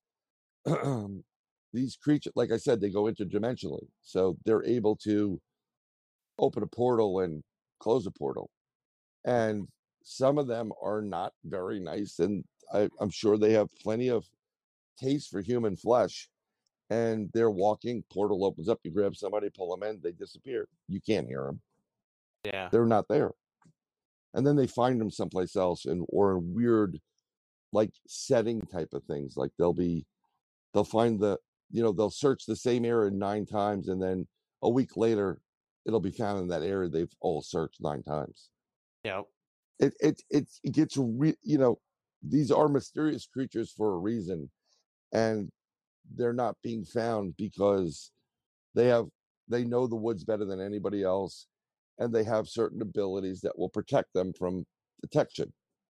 these creatures, like I said, they go interdimensionally, so they're able to open a portal and close a portal, and some of them are not very nice, and I'm sure they have plenty of taste for human flesh, and they're walking, portal opens up, you grab somebody, pull them in, they disappear. You can't hear them. Yeah, they're not there. And then they find them someplace else, or in weird, like, setting type of things. Like they'll find they'll search the same area 9 times, and then a week later, it'll be found in that area they've all searched 9 times. Yeah, it gets these are mysterious creatures for a reason, and they're not being found because they know the woods better than anybody else, and they have certain abilities that will protect them from detection.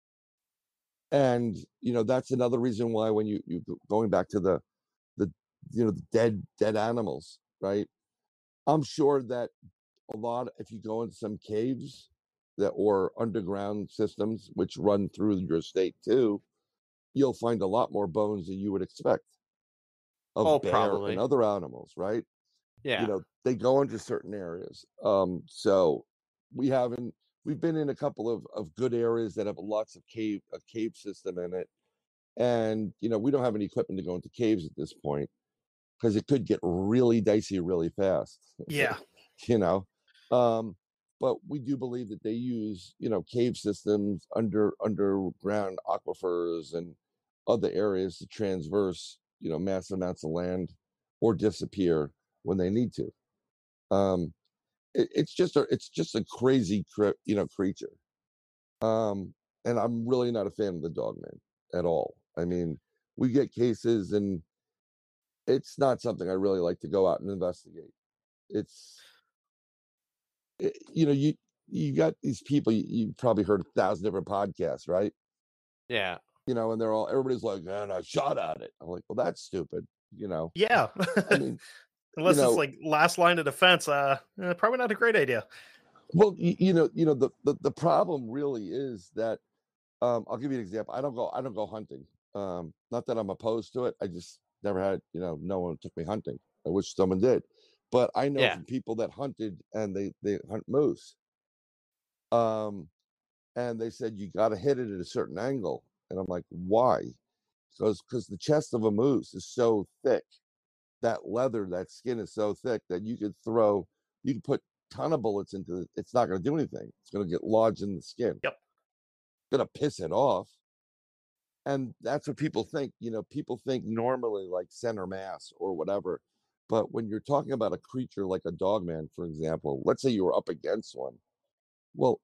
And that's another reason why when you going back to the dead animals, right? I'm sure that if you go into some caves or underground systems which run through your state too, you'll find a lot more bones than you would expect of bear probably. and other animals, right? Yeah. They go into certain areas. So we've been in a couple of good areas that have lots of a cave system in it. And, we don't have any equipment to go into caves at this point because it could get really dicey really fast. Yeah. But we do believe that they use, cave systems, underground aquifers and other areas to transverse, massive amounts of land or disappear. when they need to. It's just a crazy, creature. And I'm really not a fan of the Dogman at all. I mean, we get cases, and it's not something I really like to go out and investigate. You got these people. You probably heard 1,000 different podcasts, right? Yeah. And everybody's like, "Man, I shot at it." I'm like, "Well, that's stupid." Yeah. I mean, unless it's like last line of defense, probably not a great idea. Well, the problem really is that I'll give you an example. I don't go hunting. Not that I'm opposed to it. I just never had, no one took me hunting. I wish someone did. But I know from people that hunted, and they hunt moose. And they said you got to hit it at a certain angle. And I'm like, why? Because the chest of a moose is so thick. That leather, that skin is so thick that you could put a ton of bullets into it. It's not going to do anything. It's going to get lodged in the skin. Yep. It's going to piss it off. And that's what people think. People think normally like center mass or whatever. But when you're talking about a creature like a Dogman, for example, let's say you were up against one. Well,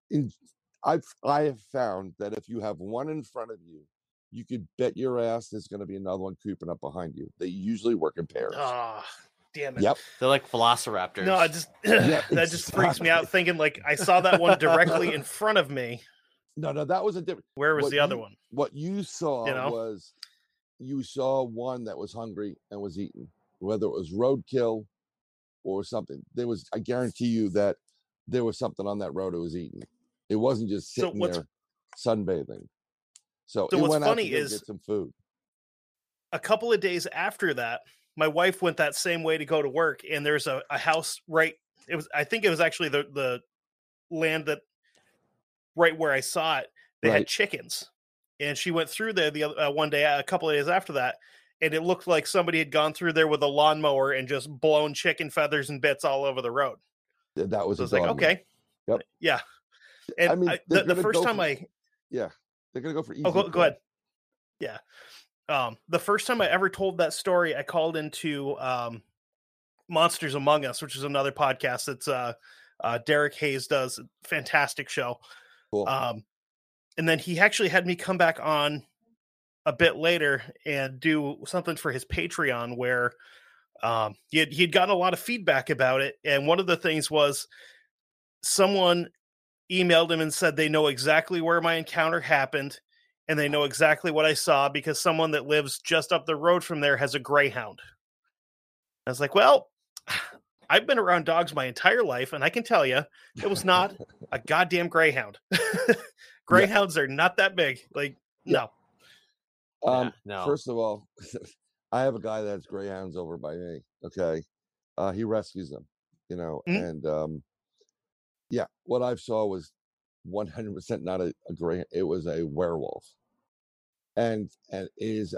I have found that if you have one in front of you, you could bet your ass there's going to be another one creeping up behind you. They usually work in pairs. Oh, damn it. Yep. They're like velociraptors. No, that just freaks me out thinking like I saw that one directly in front of me. No, that was a different. Where was the other one? What you saw was you saw one that was hungry and was eaten, whether it was roadkill or something. I guarantee you that there was something on that road it was eating. It wasn't just sitting there sunbathing. So it what's went funny out to go is get some food. A couple of days after that, my wife went that same way to go to work, and there's a house I think it was actually the land that right where I saw it. They had chickens, and she went through there the other one day, a couple of days after that, and it looked like somebody had gone through there with a lawnmower and just blown chicken feathers and bits all over the road. That was. So I was like, okay, yep, yeah. And I mean, the first time they're gonna go for easy. Oh, go ahead. Yeah. The first time I ever told that story, I called into Monsters Among Us, which is another podcast that's Derek Hayes does. Fantastic show. Cool. And then he actually had me come back on a bit later and do something for his Patreon where he'd gotten a lot of feedback about it. And one of the things was someone emailed him and said they know exactly where my encounter happened, and they know exactly what I saw because someone that lives just up the road from there has a greyhound. I was like, well, I've been around dogs my entire life, and I can tell you it was not a goddamn greyhound. Greyhounds are not that big. Like, no. No. First of all, I have a guy that has greyhounds over by me. Okay. He rescues them, and what I saw was 100% not a greyhound. It was a werewolf. And it is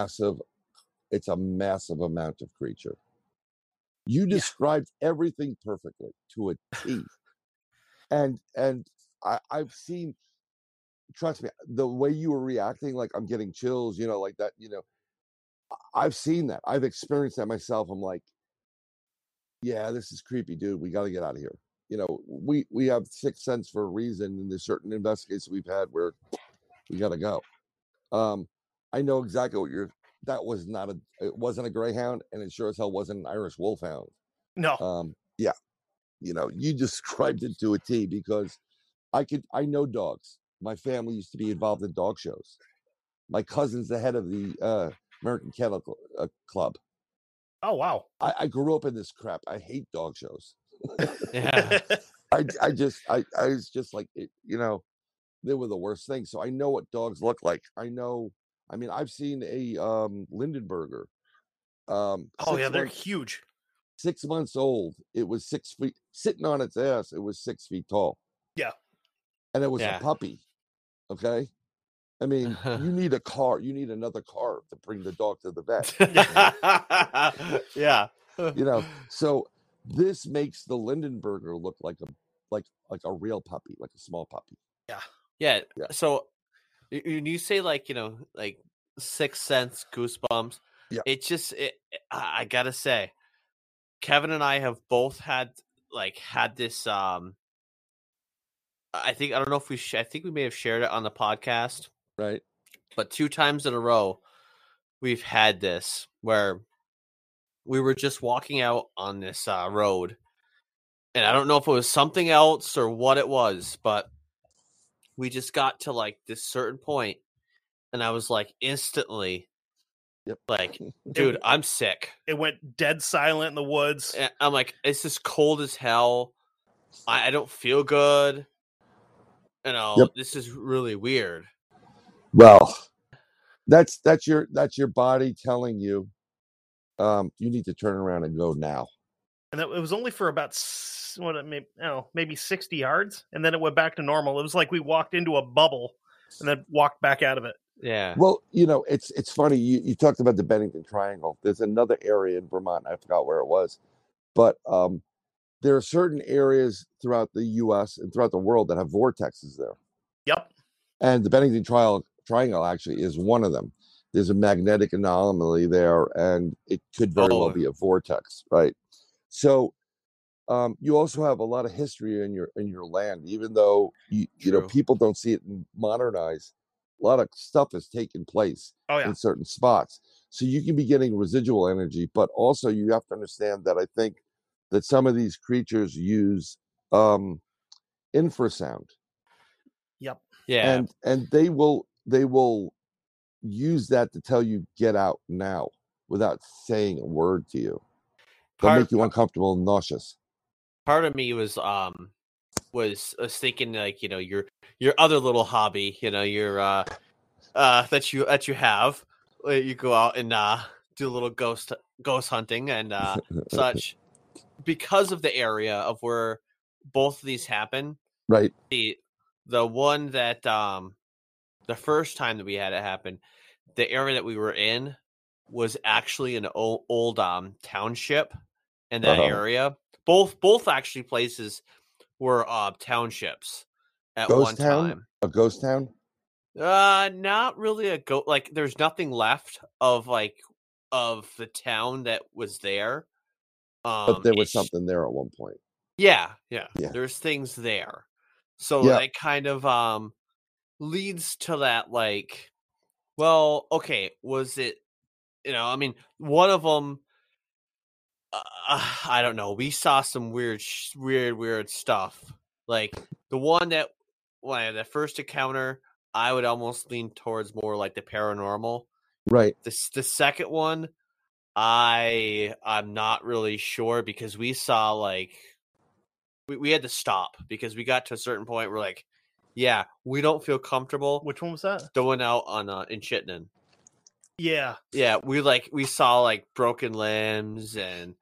it's a massive amount of creature. You described everything perfectly to a T. And I've seen, trust me, the way you were reacting, like I'm getting chills, like that, I've seen that. I've experienced that myself. I'm like, yeah, this is creepy, dude. We got to get out of here. We have sixth sense for a reason, and there's certain investigations we've had where we got to go. I know exactly what that was it wasn't a greyhound, and it sure as hell wasn't an Irish wolfhound. No. You described it to a T because I know dogs. My family used to be involved in dog shows. My cousin's the head of the American Kennel Club. Oh, wow. I grew up in this crap. I hate dog shows. Yeah. I was just like, they were the worst thing. So I know what dogs look like. I've seen a Lindenberger. They're huge. 6 months old. It was 6 feet sitting on its ass. It was 6 feet tall. Yeah. And it was a puppy. Okay. I mean, you need a car. You need another car to bring the dog to the vet. Yeah. So this makes the Lindenberger look like a real puppy, like a small puppy. Yeah. So when you say like Sixth Sense, goosebumps, yeah, it just I gotta say, Kevin and I have both had this. I think I don't know if I think we may have shared it on the podcast, right? But 2 times in a row, we've had this where we were just walking out on this road, and I don't know if it was something else or what it was, but we just got to like this certain point, and I was like instantly, like, dude, I'm sick. It went dead silent in the woods. And I'm like, it's just cold as hell. I don't feel good. You know, this is really weird. Well, that's your body telling you, you need to turn around and go now. And it was only for about maybe 60 yards, and then it went back to normal. It was like we walked into a bubble and then walked back out of it. Yeah. Well, it's funny. You talked about the Bennington Triangle. There's another area in Vermont. I forgot where it was, but there are certain areas throughout the U.S. and throughout the world that have vortexes there. Yep. And the Bennington Triangle actually is one of them. There's a magnetic anomaly there, and it could very well be a vortex, right? So you also have a lot of history in your land, even though you know people don't see it modernized. A lot of stuff has taken place in certain spots, so you can be getting residual energy. But also, you have to understand that I think that some of these creatures use infrasound. Yep. Yeah. And they will use that to tell you get out now without saying a word to you. They'll make you uncomfortable and nauseous. Part of me was thinking, like, your other little hobby, your that you have, you go out and do a little ghost hunting and such, because of the area of where both of these happen. Right. The one that the first time that we had it happen, the area that we were in was actually an old township in that area. Both actually places were townships at one time. A ghost town? Not really a ghost. Like, there's nothing left of the town that was there. But there was something there at one point. Yeah. There's things there. So that kind of leads to that, like, well, okay, was it, I mean, one of them, I don't know, we saw some weird stuff. Like, the one that, the first encounter, I would almost lean towards more like the paranormal. Right. The second one, I'm not really sure, because we saw, like, we had to stop because we got to a certain point where, like, yeah, we don't feel comfortable. Which one was that? The one out on in Chittenden. Yeah. Yeah, we saw like broken limbs, and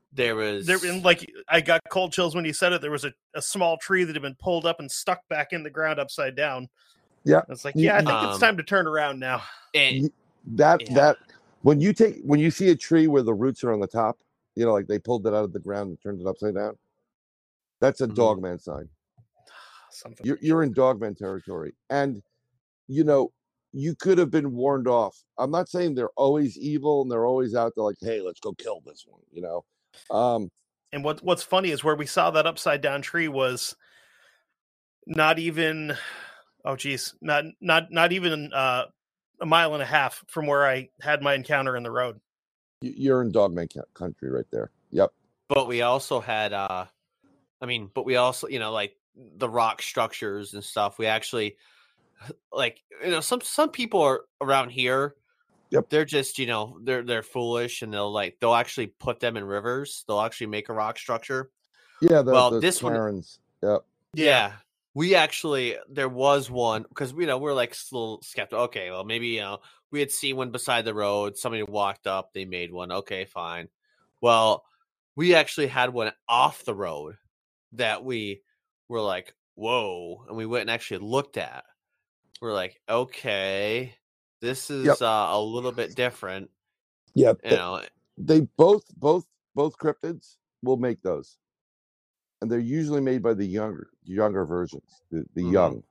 I got cold chills when you said it. There was a small tree that had been pulled up and stuck back in the ground upside down. Yeah. It's like, I think it's time to turn around now. That when you see a tree where the roots are on the top, like they pulled it out of the ground and turned it upside down, that's a dogman sign. You're in dogman territory, and you could have been warned off. I'm not saying they're always evil and they're always out there like, hey, let's go kill this one. And what's funny is where we saw that upside down tree was not even not even a mile and a half from where I had my encounter in the road. You're in dogman country right there. Yep. But we also had like the rock structures and stuff. We actually, like, some people are around here. Yep. They're just, they're foolish, and they'll actually put them in rivers. They'll actually make a rock structure. Yeah. This Karens. One. Yep. Yeah. We actually, there was one, because we're like a little skeptical. Okay, well, maybe we had seen one beside the road. Somebody walked up, they made one. Okay, fine. Well, we actually had one off the road that we were like, whoa, and we went and actually looked at. We're like, okay, this is a little bit different. Yeah, they both cryptids will make those, and they're usually made by the younger versions, the young.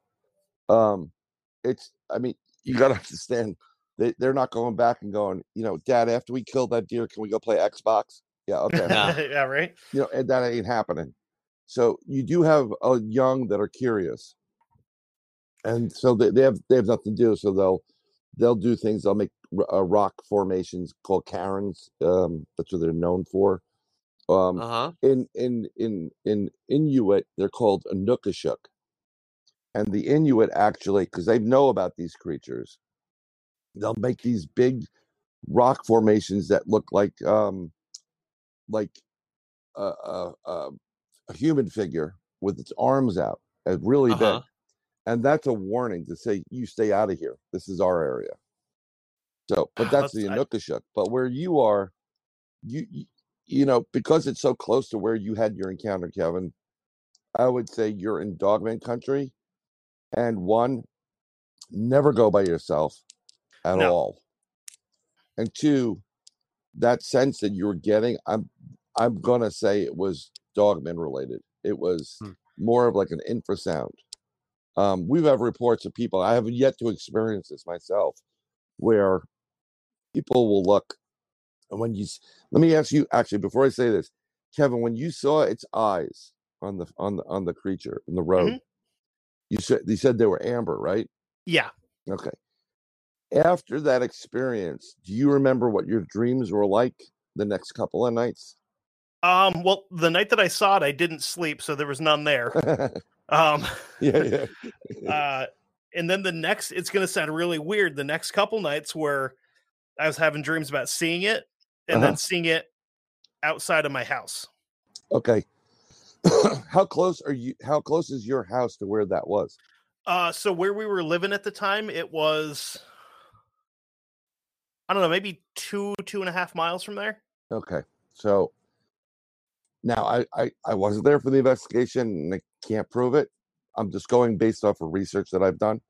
You got to understand, they're not going back and going, Dad, after we kill that deer, can we go play Xbox? Yeah, okay. Yeah, right. And that ain't happening. So you do have a young that are curious, and so they have nothing to do. So they'll do things. They'll make rock formations called cairns. That's what they're known for. In Inuit, they're called Inukashuk, and the Inuit actually, because they know about these creatures, they'll make these big rock formations that look like a human figure with its arms out, really big, and that's a warning to say you stay out of here. This is our area. So, but that's the Inukashuk. But where you are, you know, because it's so close to where you had your encounter, Kevin, I would say you're in Dogman country. And one, never go by yourself at all. And two, that sense that you were getting, I'm gonna say it was Dogman related. It was more of like an infrasound. We've had reports of people, I haven't yet to experience this myself, where people will look, and when let me ask you, actually, before I say this, Kevin, when you saw its eyes on the creature in the road, you said they were amber, right? Yeah. Okay. After that experience, do you remember what your dreams were like the next couple of nights? Well, the night that I saw it, I didn't sleep, so there was none there. Yeah. And then the next, it's going to sound really weird. The next couple nights where I was having dreams about seeing it and then seeing it outside of my house. Okay. How close is your house to where that was? So where we were living at the time, it was, I don't know, maybe 2.5 miles from there. Okay. So now I wasn't there for the investigation and I can't prove it. I'm just going based off of research that I've done.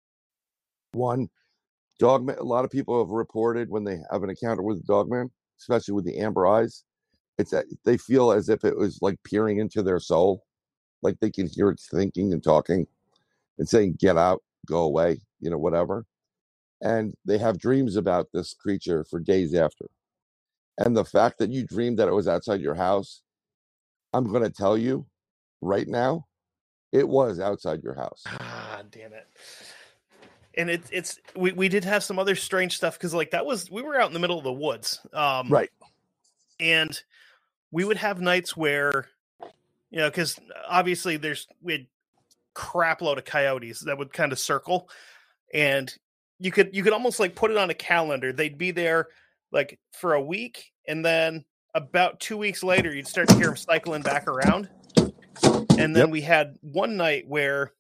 One, Dogman, a lot of people have reported when they have an encounter with the Dogman, especially with the amber eyes, it's that they feel as if it was like peering into their soul, like they can hear it thinking and talking and saying, get out, go away, you know, whatever. And they have dreams about this creature for days after. And the fact that you dreamed that it was outside your house, I'm going to tell you right now, it was outside your house. Ah, damn it. And we did have some other strange stuff because like we were out in the middle of the woods. Right. And we would have nights where, you know, because obviously we had crap load of coyotes that would kind of circle, and you could almost like put it on a calendar. They'd be there like for a week, and then about 2 weeks later, you'd start to hear them cycling back around. And then we had one night where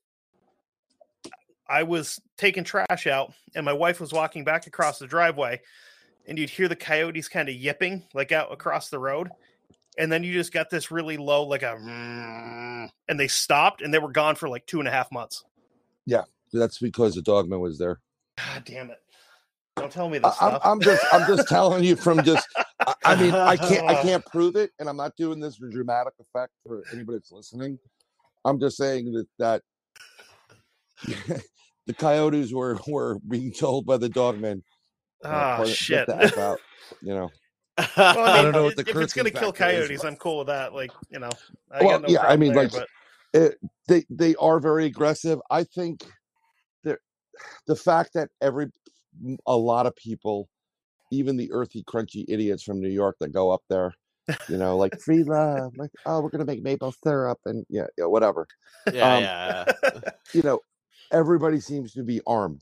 I was taking trash out and my wife was walking back across the driveway, and you'd hear the coyotes kind of yipping like out across the road. And then you just got this really low, like and they stopped and they were gone for like 2.5 months. Yeah. That's because the Dogman was there. God damn it. Don't tell me this stuff. I'm just telling you from just, I mean, I can't prove it. And I'm not doing this for dramatic effect for anybody that's listening. I'm just saying that the coyotes were being told by the Dogman. Shit. Get the F out, you know. Well, I don't know what if it's going to kill coyotes, I'm cool with that. Like, you know, I mean, they are very aggressive. I think the fact that a lot of people, even the earthy, crunchy idiots from New York that go up there, you know, like free love, like, oh, we're going to make maple syrup and yeah, whatever. Yeah. You know, everybody seems to be armed.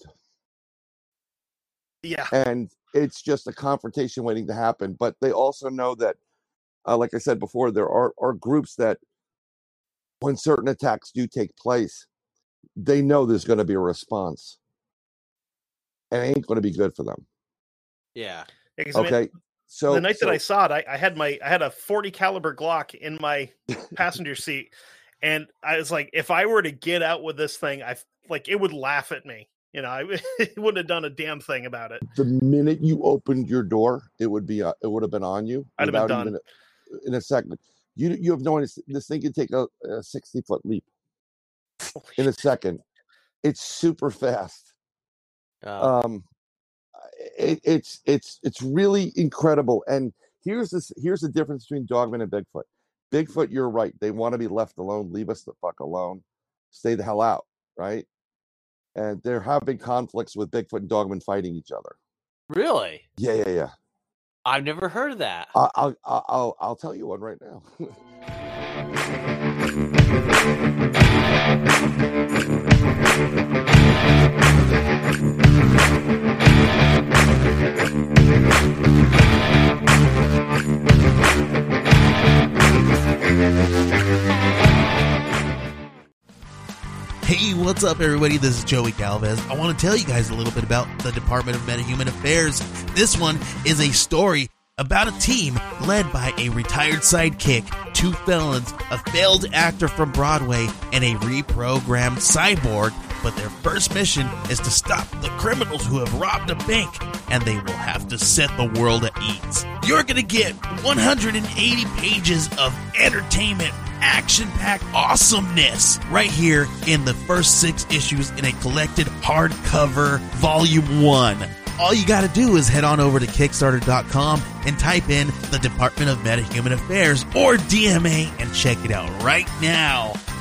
Yeah. And it's just a confrontation waiting to happen. But they also know that, like I said before, there are groups that when certain attacks do take place, they know there's going to be a response. And it ain't going to be good for them. Yeah. Okay. So the night that I saw it, I had a 40 caliber Glock in my passenger seat. And I was like, if I were to get out with this thing, it would laugh at me. You know, it wouldn't have done a damn thing about it. The minute you opened your door, it would have been on you. I'd have been done in a second. You have no idea. This thing can take a 60-foot leap in a second. It's super fast. It's really incredible. And here's the difference between Dogman and Bigfoot. Bigfoot, you're right. They want to be left alone. Leave us the fuck alone. Stay the hell out, right? And there have been conflicts with Bigfoot and Dogman fighting each other. Really? Yeah. I've never heard of that. I'll tell you one right now. Hey, what's up, everybody? This is Joey Galvez. I want to tell you guys a little bit about the Department of Metahuman Affairs. This one is a story about a team led by a retired sidekick, 2 felons, a failed actor from Broadway, and a reprogrammed cyborg. But their first mission is to stop the criminals who have robbed a bank, and they will have to set the world at ease. You're going to get 180 pages of entertainment, action-packed awesomeness right here in the first 6 issues in a collected hardcover volume 1. All you got to do is head on over to Kickstarter.com and type in the Department of Metahuman Affairs or DMA and check it out right now.